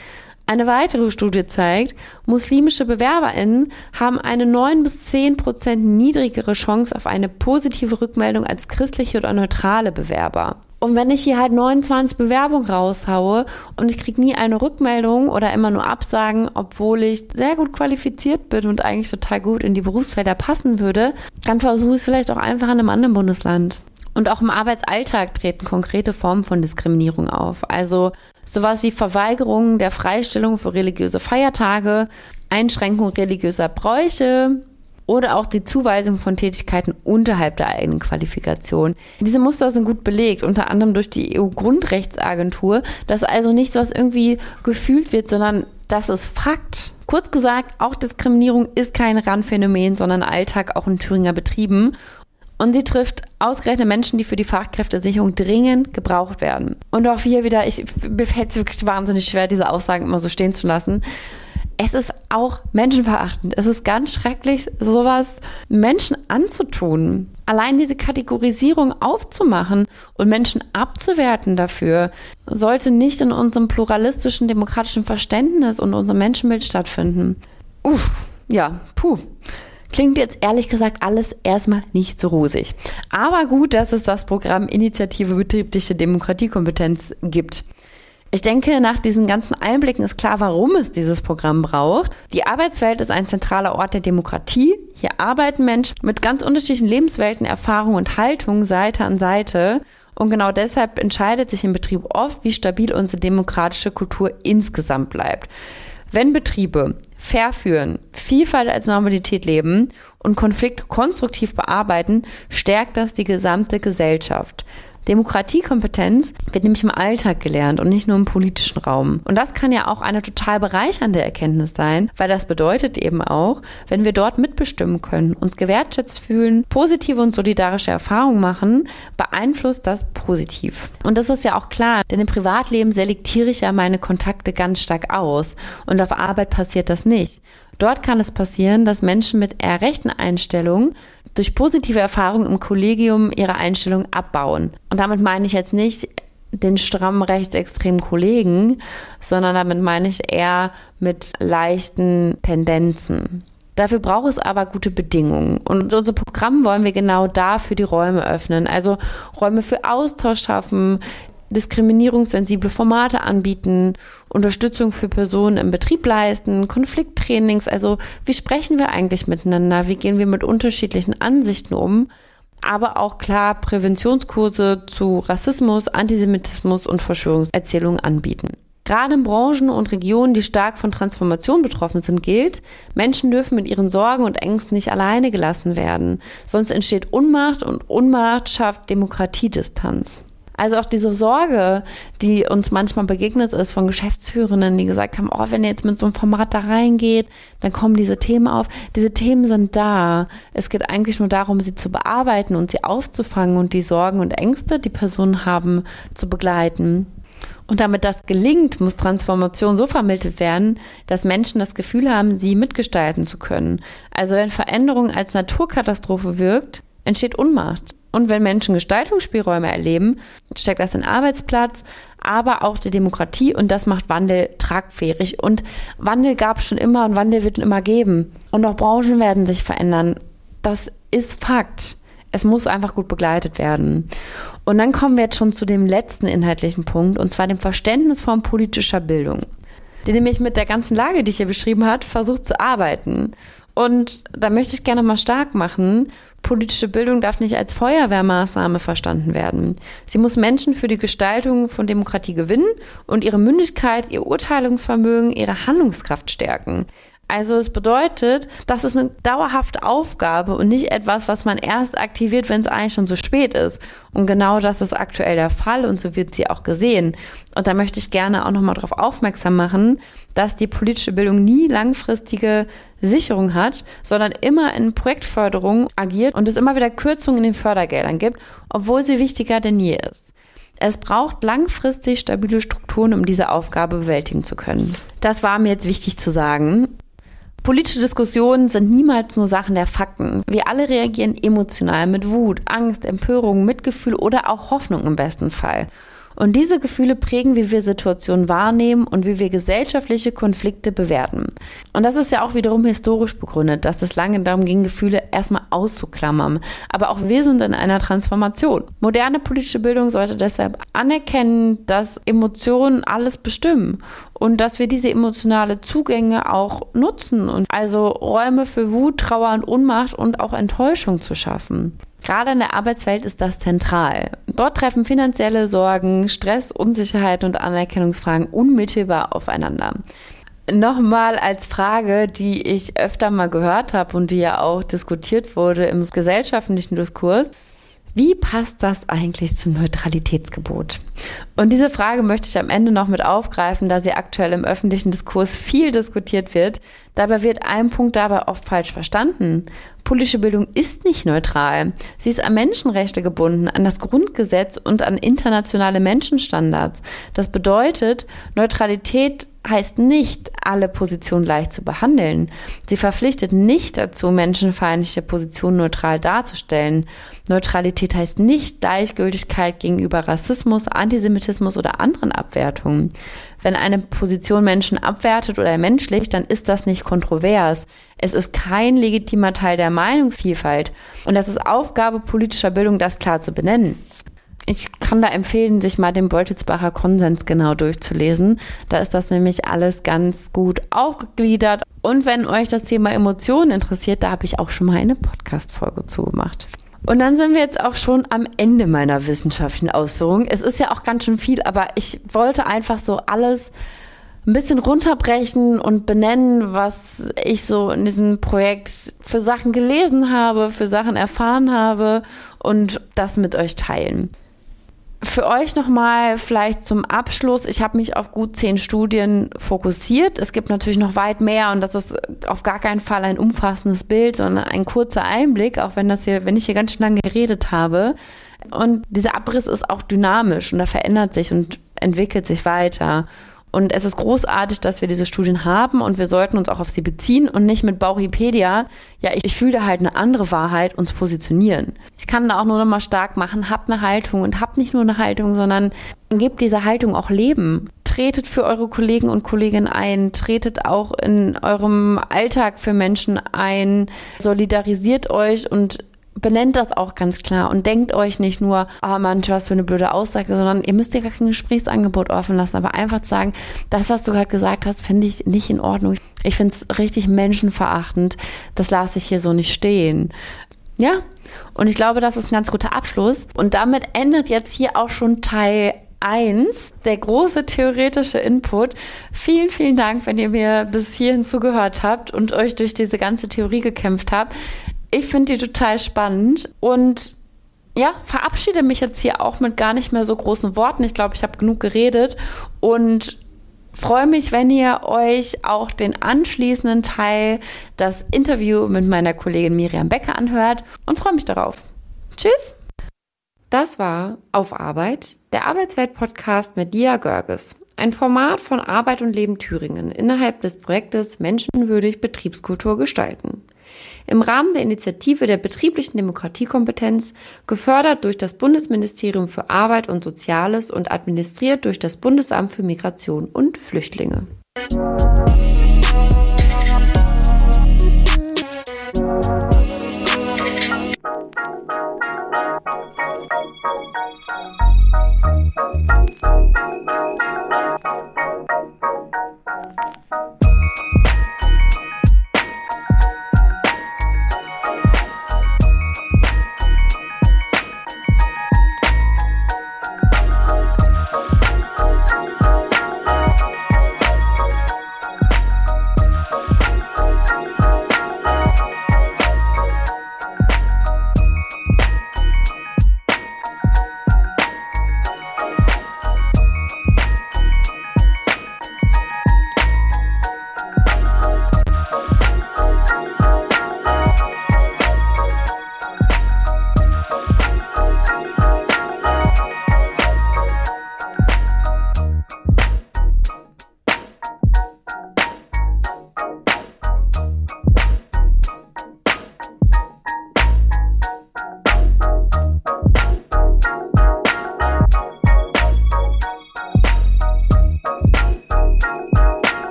Eine weitere Studie zeigt, muslimische BewerberInnen haben eine neun bis zehn Prozent niedrigere Chance auf eine positive Rückmeldung als christliche oder neutrale Bewerber. Und wenn ich hier halt neunundzwanzig Bewerbungen raushaue und ich kriege nie eine Rückmeldung oder immer nur Absagen, obwohl ich sehr gut qualifiziert bin und eigentlich total gut in die Berufsfelder passen würde, dann versuche ich es vielleicht auch einfach in einem anderen Bundesland. Und auch im Arbeitsalltag treten konkrete Formen von Diskriminierung auf. Also sowas wie Verweigerung der Freistellung für religiöse Feiertage, Einschränkung religiöser Bräuche, oder auch die Zuweisung von Tätigkeiten unterhalb der eigenen Qualifikation. Diese Muster sind gut belegt, unter anderem durch die E U-Grundrechtsagentur. Das ist also nichts, was irgendwie gefühlt wird, sondern das ist Fakt. Kurz gesagt, auch Diskriminierung ist kein Randphänomen, sondern Alltag auch in Thüringer Betrieben. Und sie trifft ausgerechnet Menschen, die für die Fachkräftesicherung dringend gebraucht werden. Und auch hier wieder, ich, mir fällt es wirklich wahnsinnig schwer, diese Aussagen immer so stehen zu lassen. Es ist auch menschenverachtend. Es ist ganz schrecklich, sowas Menschen anzutun. Allein diese Kategorisierung aufzumachen und Menschen abzuwerten dafür, sollte nicht in unserem pluralistischen, demokratischen Verständnis und unserem Menschenbild stattfinden. Uff, ja, puh. Klingt jetzt ehrlich gesagt alles erstmal nicht so rosig. Aber gut, dass es das Programm Initiative Betriebliche Demokratiekompetenz gibt. Ich denke, nach diesen ganzen Einblicken ist klar, warum es dieses Programm braucht. Die Arbeitswelt ist ein zentraler Ort der Demokratie. Hier arbeiten Menschen mit ganz unterschiedlichen Lebenswelten, Erfahrungen und Haltungen Seite an Seite. Und genau deshalb entscheidet sich im Betrieb oft, wie stabil unsere demokratische Kultur insgesamt bleibt. Wenn Betriebe fair führen, Vielfalt als Normalität leben und Konflikte konstruktiv bearbeiten, stärkt das die gesamte Gesellschaft. Demokratiekompetenz wird nämlich im Alltag gelernt und nicht nur im politischen Raum. Und das kann ja auch eine total bereichernde Erkenntnis sein, weil das bedeutet eben auch, wenn wir dort mitbestimmen können, uns gewertschätzt fühlen, positive und solidarische Erfahrungen machen, beeinflusst das positiv. Und das ist ja auch klar, denn im Privatleben selektiere ich ja meine Kontakte ganz stark aus und auf Arbeit passiert das nicht. Dort kann es passieren, dass Menschen mit eher rechten Einstellungen durch positive Erfahrungen im Kollegium ihre Einstellung abbauen. Und damit meine ich jetzt nicht den stramm rechtsextremen Kollegen, sondern damit meine ich eher mit leichten Tendenzen. Dafür braucht es aber gute Bedingungen. Und mit unserem Programm wollen wir genau dafür die Räume öffnen. Also Räume für Austausch schaffen, diskriminierungssensible Formate anbieten, Unterstützung für Personen im Betrieb leisten, Konflikttrainings, also wie sprechen wir eigentlich miteinander, wie gehen wir mit unterschiedlichen Ansichten um, aber auch klar Präventionskurse zu Rassismus, Antisemitismus und Verschwörungserzählungen anbieten. Gerade in Branchen und Regionen, die stark von Transformation betroffen sind, gilt, Menschen dürfen mit ihren Sorgen und Ängsten nicht alleine gelassen werden, sonst entsteht Unmacht und Unmacht schafft Demokratiedistanz. Also auch diese Sorge, die uns manchmal begegnet ist von Geschäftsführenden, die gesagt haben, oh, wenn ihr jetzt mit so einem Format da reingeht, dann kommen diese Themen auf. Diese Themen sind da. Es geht eigentlich nur darum, sie zu bearbeiten und sie aufzufangen und die Sorgen und Ängste, die Personen haben, zu begleiten. Und damit das gelingt, muss Transformation so vermittelt werden, dass Menschen das Gefühl haben, sie mitgestalten zu können. Also wenn Veränderung als Naturkatastrophe wirkt, entsteht Unmacht. Und wenn Menschen Gestaltungsspielräume erleben, stärkt das den Arbeitsplatz, aber auch die Demokratie und das macht Wandel tragfähig. Und Wandel gab es schon immer und Wandel wird es immer geben. Und auch Branchen werden sich verändern. Das ist Fakt. Es muss einfach gut begleitet werden. Und dann kommen wir jetzt schon zu dem letzten inhaltlichen Punkt, und zwar dem Verständnis von politischer Bildung, die nämlich mit der ganzen Lage, die ich hier beschrieben habe, versucht zu arbeiten. Und da möchte ich gerne mal stark machen, politische Bildung darf nicht als Feuerwehrmaßnahme verstanden werden. Sie muss Menschen für die Gestaltung von Demokratie gewinnen und ihre Mündigkeit, ihr Urteilungsvermögen, ihre Handlungskraft stärken. Also es bedeutet, das ist eine dauerhafte Aufgabe und nicht etwas, was man erst aktiviert, wenn es eigentlich schon so spät ist. Und genau das ist aktuell der Fall und so wird sie auch gesehen. Und da möchte ich gerne auch nochmal darauf aufmerksam machen, dass die politische Bildung nie langfristige Sicherung hat, sondern immer in Projektförderung agiert und es immer wieder Kürzungen in den Fördergeldern gibt, obwohl sie wichtiger denn je ist. Es braucht langfristig stabile Strukturen, um diese Aufgabe bewältigen zu können. Das war mir jetzt wichtig zu sagen. Politische Diskussionen sind niemals nur Sachen der Fakten. Wir alle reagieren emotional mit Wut, Angst, Empörung, Mitgefühl oder auch Hoffnung im besten Fall. Und diese Gefühle prägen, wie wir Situationen wahrnehmen und wie wir gesellschaftliche Konflikte bewerten. Und das ist ja auch wiederum historisch begründet, dass es lange darum ging, Gefühle erstmal auszuklammern. Aber auch wir sind in einer Transformation. Moderne politische Bildung sollte deshalb anerkennen, dass Emotionen alles bestimmen und dass wir diese emotionale Zugänge auch nutzen und also Räume für Wut, Trauer und Ohnmacht und auch Enttäuschung zu schaffen. Gerade in der Arbeitswelt ist das zentral. Dort treffen finanzielle Sorgen, Stress, Unsicherheit und Anerkennungsfragen unmittelbar aufeinander. Nochmal als Frage, die ich öfter mal gehört habe und die ja auch diskutiert wurde im gesellschaftlichen Diskurs: Wie passt das eigentlich zum Neutralitätsgebot? Und diese Frage möchte ich am Ende noch mit aufgreifen, da sie aktuell im öffentlichen Diskurs viel diskutiert wird. Dabei wird ein Punkt dabei oft falsch verstanden. Politische Bildung ist nicht neutral. Sie ist an Menschenrechte gebunden, an das Grundgesetz und an internationale Menschenstandards. Das bedeutet, Neutralität heißt nicht, alle Positionen gleich zu behandeln. Sie verpflichtet nicht dazu, menschenfeindliche Positionen neutral darzustellen. Neutralität heißt nicht Gleichgültigkeit gegenüber Rassismus, Antisemitismus oder anderen Abwertungen. Wenn eine Position Menschen abwertet oder menschlicht, dann ist das nicht kontrovers. Es ist kein legitimer Teil der Meinungsvielfalt. Und das ist Aufgabe politischer Bildung, das klar zu benennen. Ich kann da empfehlen, sich mal den Beutelsbacher Konsens genau durchzulesen. Da ist das nämlich alles ganz gut aufgegliedert. Und wenn euch das Thema Emotionen interessiert, da habe ich auch schon mal eine Podcast-Folge zugemacht. Und dann sind wir jetzt auch schon am Ende meiner wissenschaftlichen Ausführungen. Es ist ja auch ganz schön viel, aber ich wollte einfach so alles ein bisschen runterbrechen und benennen, was ich so in diesem Projekt für Sachen gelesen habe, für Sachen erfahren habe und das mit euch teilen. Für euch nochmal vielleicht zum Abschluss: Ich habe mich auf gut zehn Studien fokussiert. Es gibt natürlich noch weit mehr und das ist auf gar keinen Fall ein umfassendes Bild, sondern ein kurzer Einblick, auch wenn das hier, wenn ich hier ganz schön lange geredet habe. Und dieser Abriss ist auch dynamisch und er verändert sich und entwickelt sich weiter. Und es ist großartig, dass wir diese Studien haben und wir sollten uns auch auf sie beziehen und nicht mit Bauchipedia, ja, ich, ich fühle halt eine andere Wahrheit, uns positionieren. Ich kann da auch nur noch mal stark machen, habt eine Haltung und habt nicht nur eine Haltung, sondern gebt dieser Haltung auch Leben. Tretet für eure Kollegen und Kolleginnen ein, tretet auch in eurem Alltag für Menschen ein, solidarisiert euch und benennt das auch ganz klar und denkt euch nicht nur, ah oh Mann, was für eine blöde Aussage, sondern ihr müsst ja gar kein Gesprächsangebot offen lassen, aber einfach zu sagen, das, was du gerade gesagt hast, finde ich nicht in Ordnung. Ich finde es richtig menschenverachtend, das lasse ich hier so nicht stehen. Ja, und ich glaube, das ist ein ganz guter Abschluss. Und damit endet jetzt hier auch schon Teil eins, der große theoretische Input. Vielen, vielen Dank, wenn ihr mir bis hierhin zugehört habt und euch durch diese ganze Theorie gekämpft habt. Ich finde die total spannend und ja, verabschiede mich jetzt hier auch mit gar nicht mehr so großen Worten. Ich glaube, ich habe genug geredet und freue mich, wenn ihr euch auch den anschließenden Teil, das Interview mit meiner Kollegin Miriam Becker, anhört und freue mich darauf. Tschüss! Das war Auf Arbeit, der Arbeitswelt-Podcast mit Lia Görges. Ein Format von Arbeit und Leben Thüringen innerhalb des Projektes Menschenwürdig Betriebskultur gestalten. Im Rahmen der Initiative der betrieblichen Demokratiekompetenz, gefördert durch das Bundesministerium für Arbeit und Soziales und administriert durch das Bundesamt für Migration und Flüchtlinge.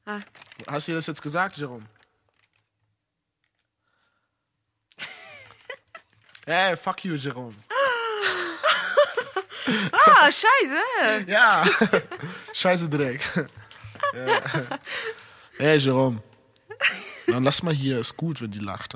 Ah. Hast du dir das jetzt gesagt, Jerome? Hey, fuck you, Jerome. Ah, scheiße. Ja, scheiße Dreck. Ja. Hey, Jerome. Dann lass mal hier, ist gut, wenn die lacht.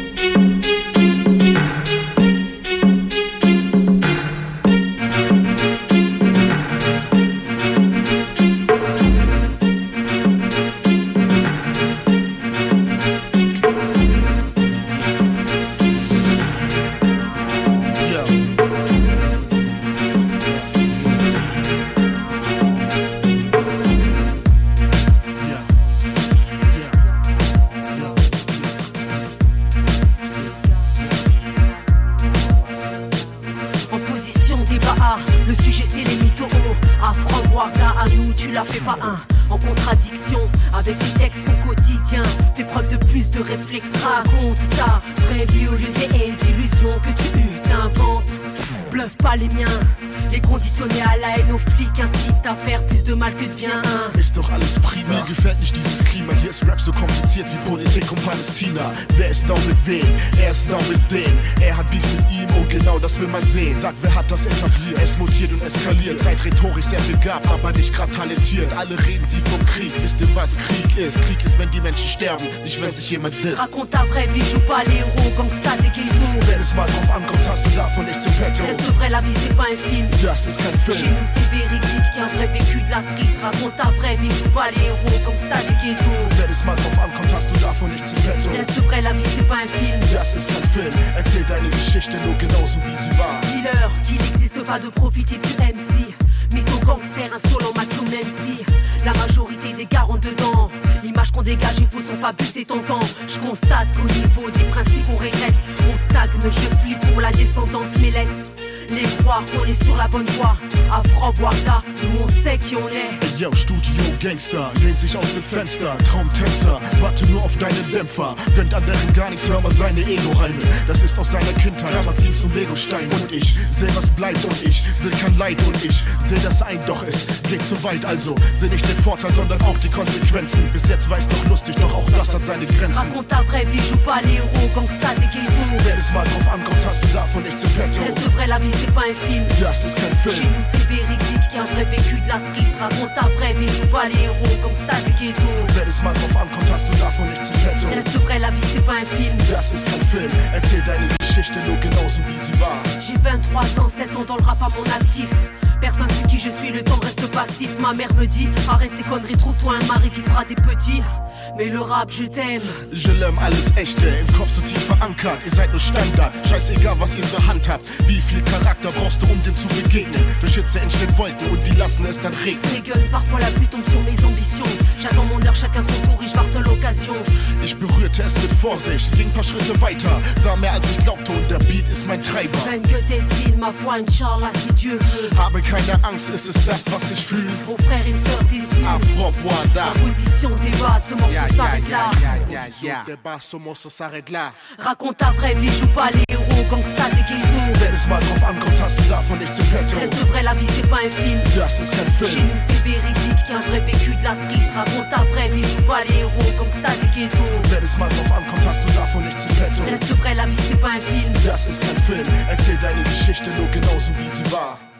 En contradiction avec les textes au quotidien. Fais preuve de plus de réflexe. Raconte ta vraie vie au lieu des illusions que tu t'inventes. Bluffe pas les miens. Les conditionnés à la haine aux flics incitent à faire plus de mal que de bien. Ist doch alles prima. Mir gefällt nicht dieses Klima. Hier ist Rap so kompliziert wie Politik und Palästina. Wer ist down mit wem? Er ist down mit denen. Er hat Beef mit ihm und genau das will man sehen. Sag, wer hat das etabliert? Es mutiert und eskaliert. Seid rhetorisch sehr begabt, aber nicht grad talentiert. Alle reden sie vom Krieg. Wisst ihr, was Krieg ist? Krieg ist, wenn die Menschen sterben, nicht wenn sich jemand disst. Raconte ta vraie vie, joue pas les héros, gangsta des ghettos. Wenn es mal drauf ankommt, hast du davon nichts im Petto. Reste vrai, la vie c'est pas un film. Das ist kein Film. Chez nous c'est véridique, y'a un vrai vécu de la street. Raconte ta vraie vie, joue pas les héros, gangsta des ghettos. Wenn es mal drauf ankommt, hast du davon nichts im Petto. Reste vrai, la vie c'est pas un film. Das ist kein Film. Erzähl deine Geschichte nur genauso wie sie war. Dis-leur qu'il n'existe pas de profit type du M C. Mytho gangster, insolent macho même si la majorité des gars rentrent dedans. L'image qu'on dégage est fausse, son fabule c'est tentant. Je constate qu'au niveau des principes on régresse. On stagne, je flippe pour la descendance mais laisse les croire qu'on est sur la bonne voie. Afro Guarda, nous on sait qui on est. Yo, Studio Gangster, lehnt sich aus dem Fenster, Traumtänzer, warte nur auf deinen Dämpfer. Gönnt anderen gar nichts, hör mal seine Ego-Reime. Das ist aus seiner Kindheit, damals ging's um Legostein. Und ich seh, was bleibt und ich will kein Leid und ich seh das ein, doch es geht zu weit. Also seh nicht den Vorteil, sondern auch die Konsequenzen. Bis jetzt war's noch lustig, doch auch das hat seine Grenzen. Raconte ta vraie vie, joue pas les héros, gangsta des ghettos. Wenn es mal drauf ankommt, hast du davon nichts im Petto. Reste vrai, la vie c'est pas un film. Das ist kein Film. Chez nous c'est véridique, y'a un vrai vécu de la street. Raconte ta vraie vie, joue pas les héros, gangsta des ghettos. Wenn es mal drauf ankommt, hast du davon nichts im Petto. Reste vrai, la vie c'est pas un film. Das ist kein Film. Erzähl deine Geschichte nur genauso wie sie war. J'ai vingt-trois ans, sept ans dans le rap à mon actif. Personne sait qui je suis, le temps reste passif. Ma mère me dit, arrête tes conneries, trouve-toi un mari qui te fera des petits. Mais le rap, je t'aime. Je l'aime, alles Echte, im Kopf so tief verankert. Ihr seid nur Standard, scheißegal was ihr zur Hand habt. Wie viel Charakter brauchst du, um dem zu begegnen? Durch Hitze entstehen Wolken und die lassen es dann regnen. Les gueules, parfois la pluie tombe sur mes ambitions. J'attends mon heure, chacun son tour, ich warte l'occasion. Ich berührte es mit Vorsicht, ging ein paar Schritte weiter. Sah mehr als ich glaubte und der Beat ist mein Treiber. Wenn Goethe will, ma foi, Inch'Allah, si Dieu veut. Habe keine Angst, ist es das, was ich fühle. Aux frères et sœurs des yeux. Afro Guarda. La position débat, ce morceau Ja, ja, s'arrête là. ja, ja, ja. Der Bass, so morceau s'arrête là. Raconte ta vraie vie, joue pas les héros, gangsta des ghettos. Wenn es mal drauf ankommt, hast du davon nichts im Petto. Reste vrai, la vie c'est pas un film. Das ist kein Chez Film. nous c'est véridique, y'a un vrai vécu de la street. Raconte ta vraie vie, joue pas les héros, gangsta des ghettos. Wenn es mal drauf ankommt, hast du davon nichts im Petto. Reste vrai, la vie c'est pas un film. Das ist kein Film. Erzähl deine Geschichte nur genauso wie sie war.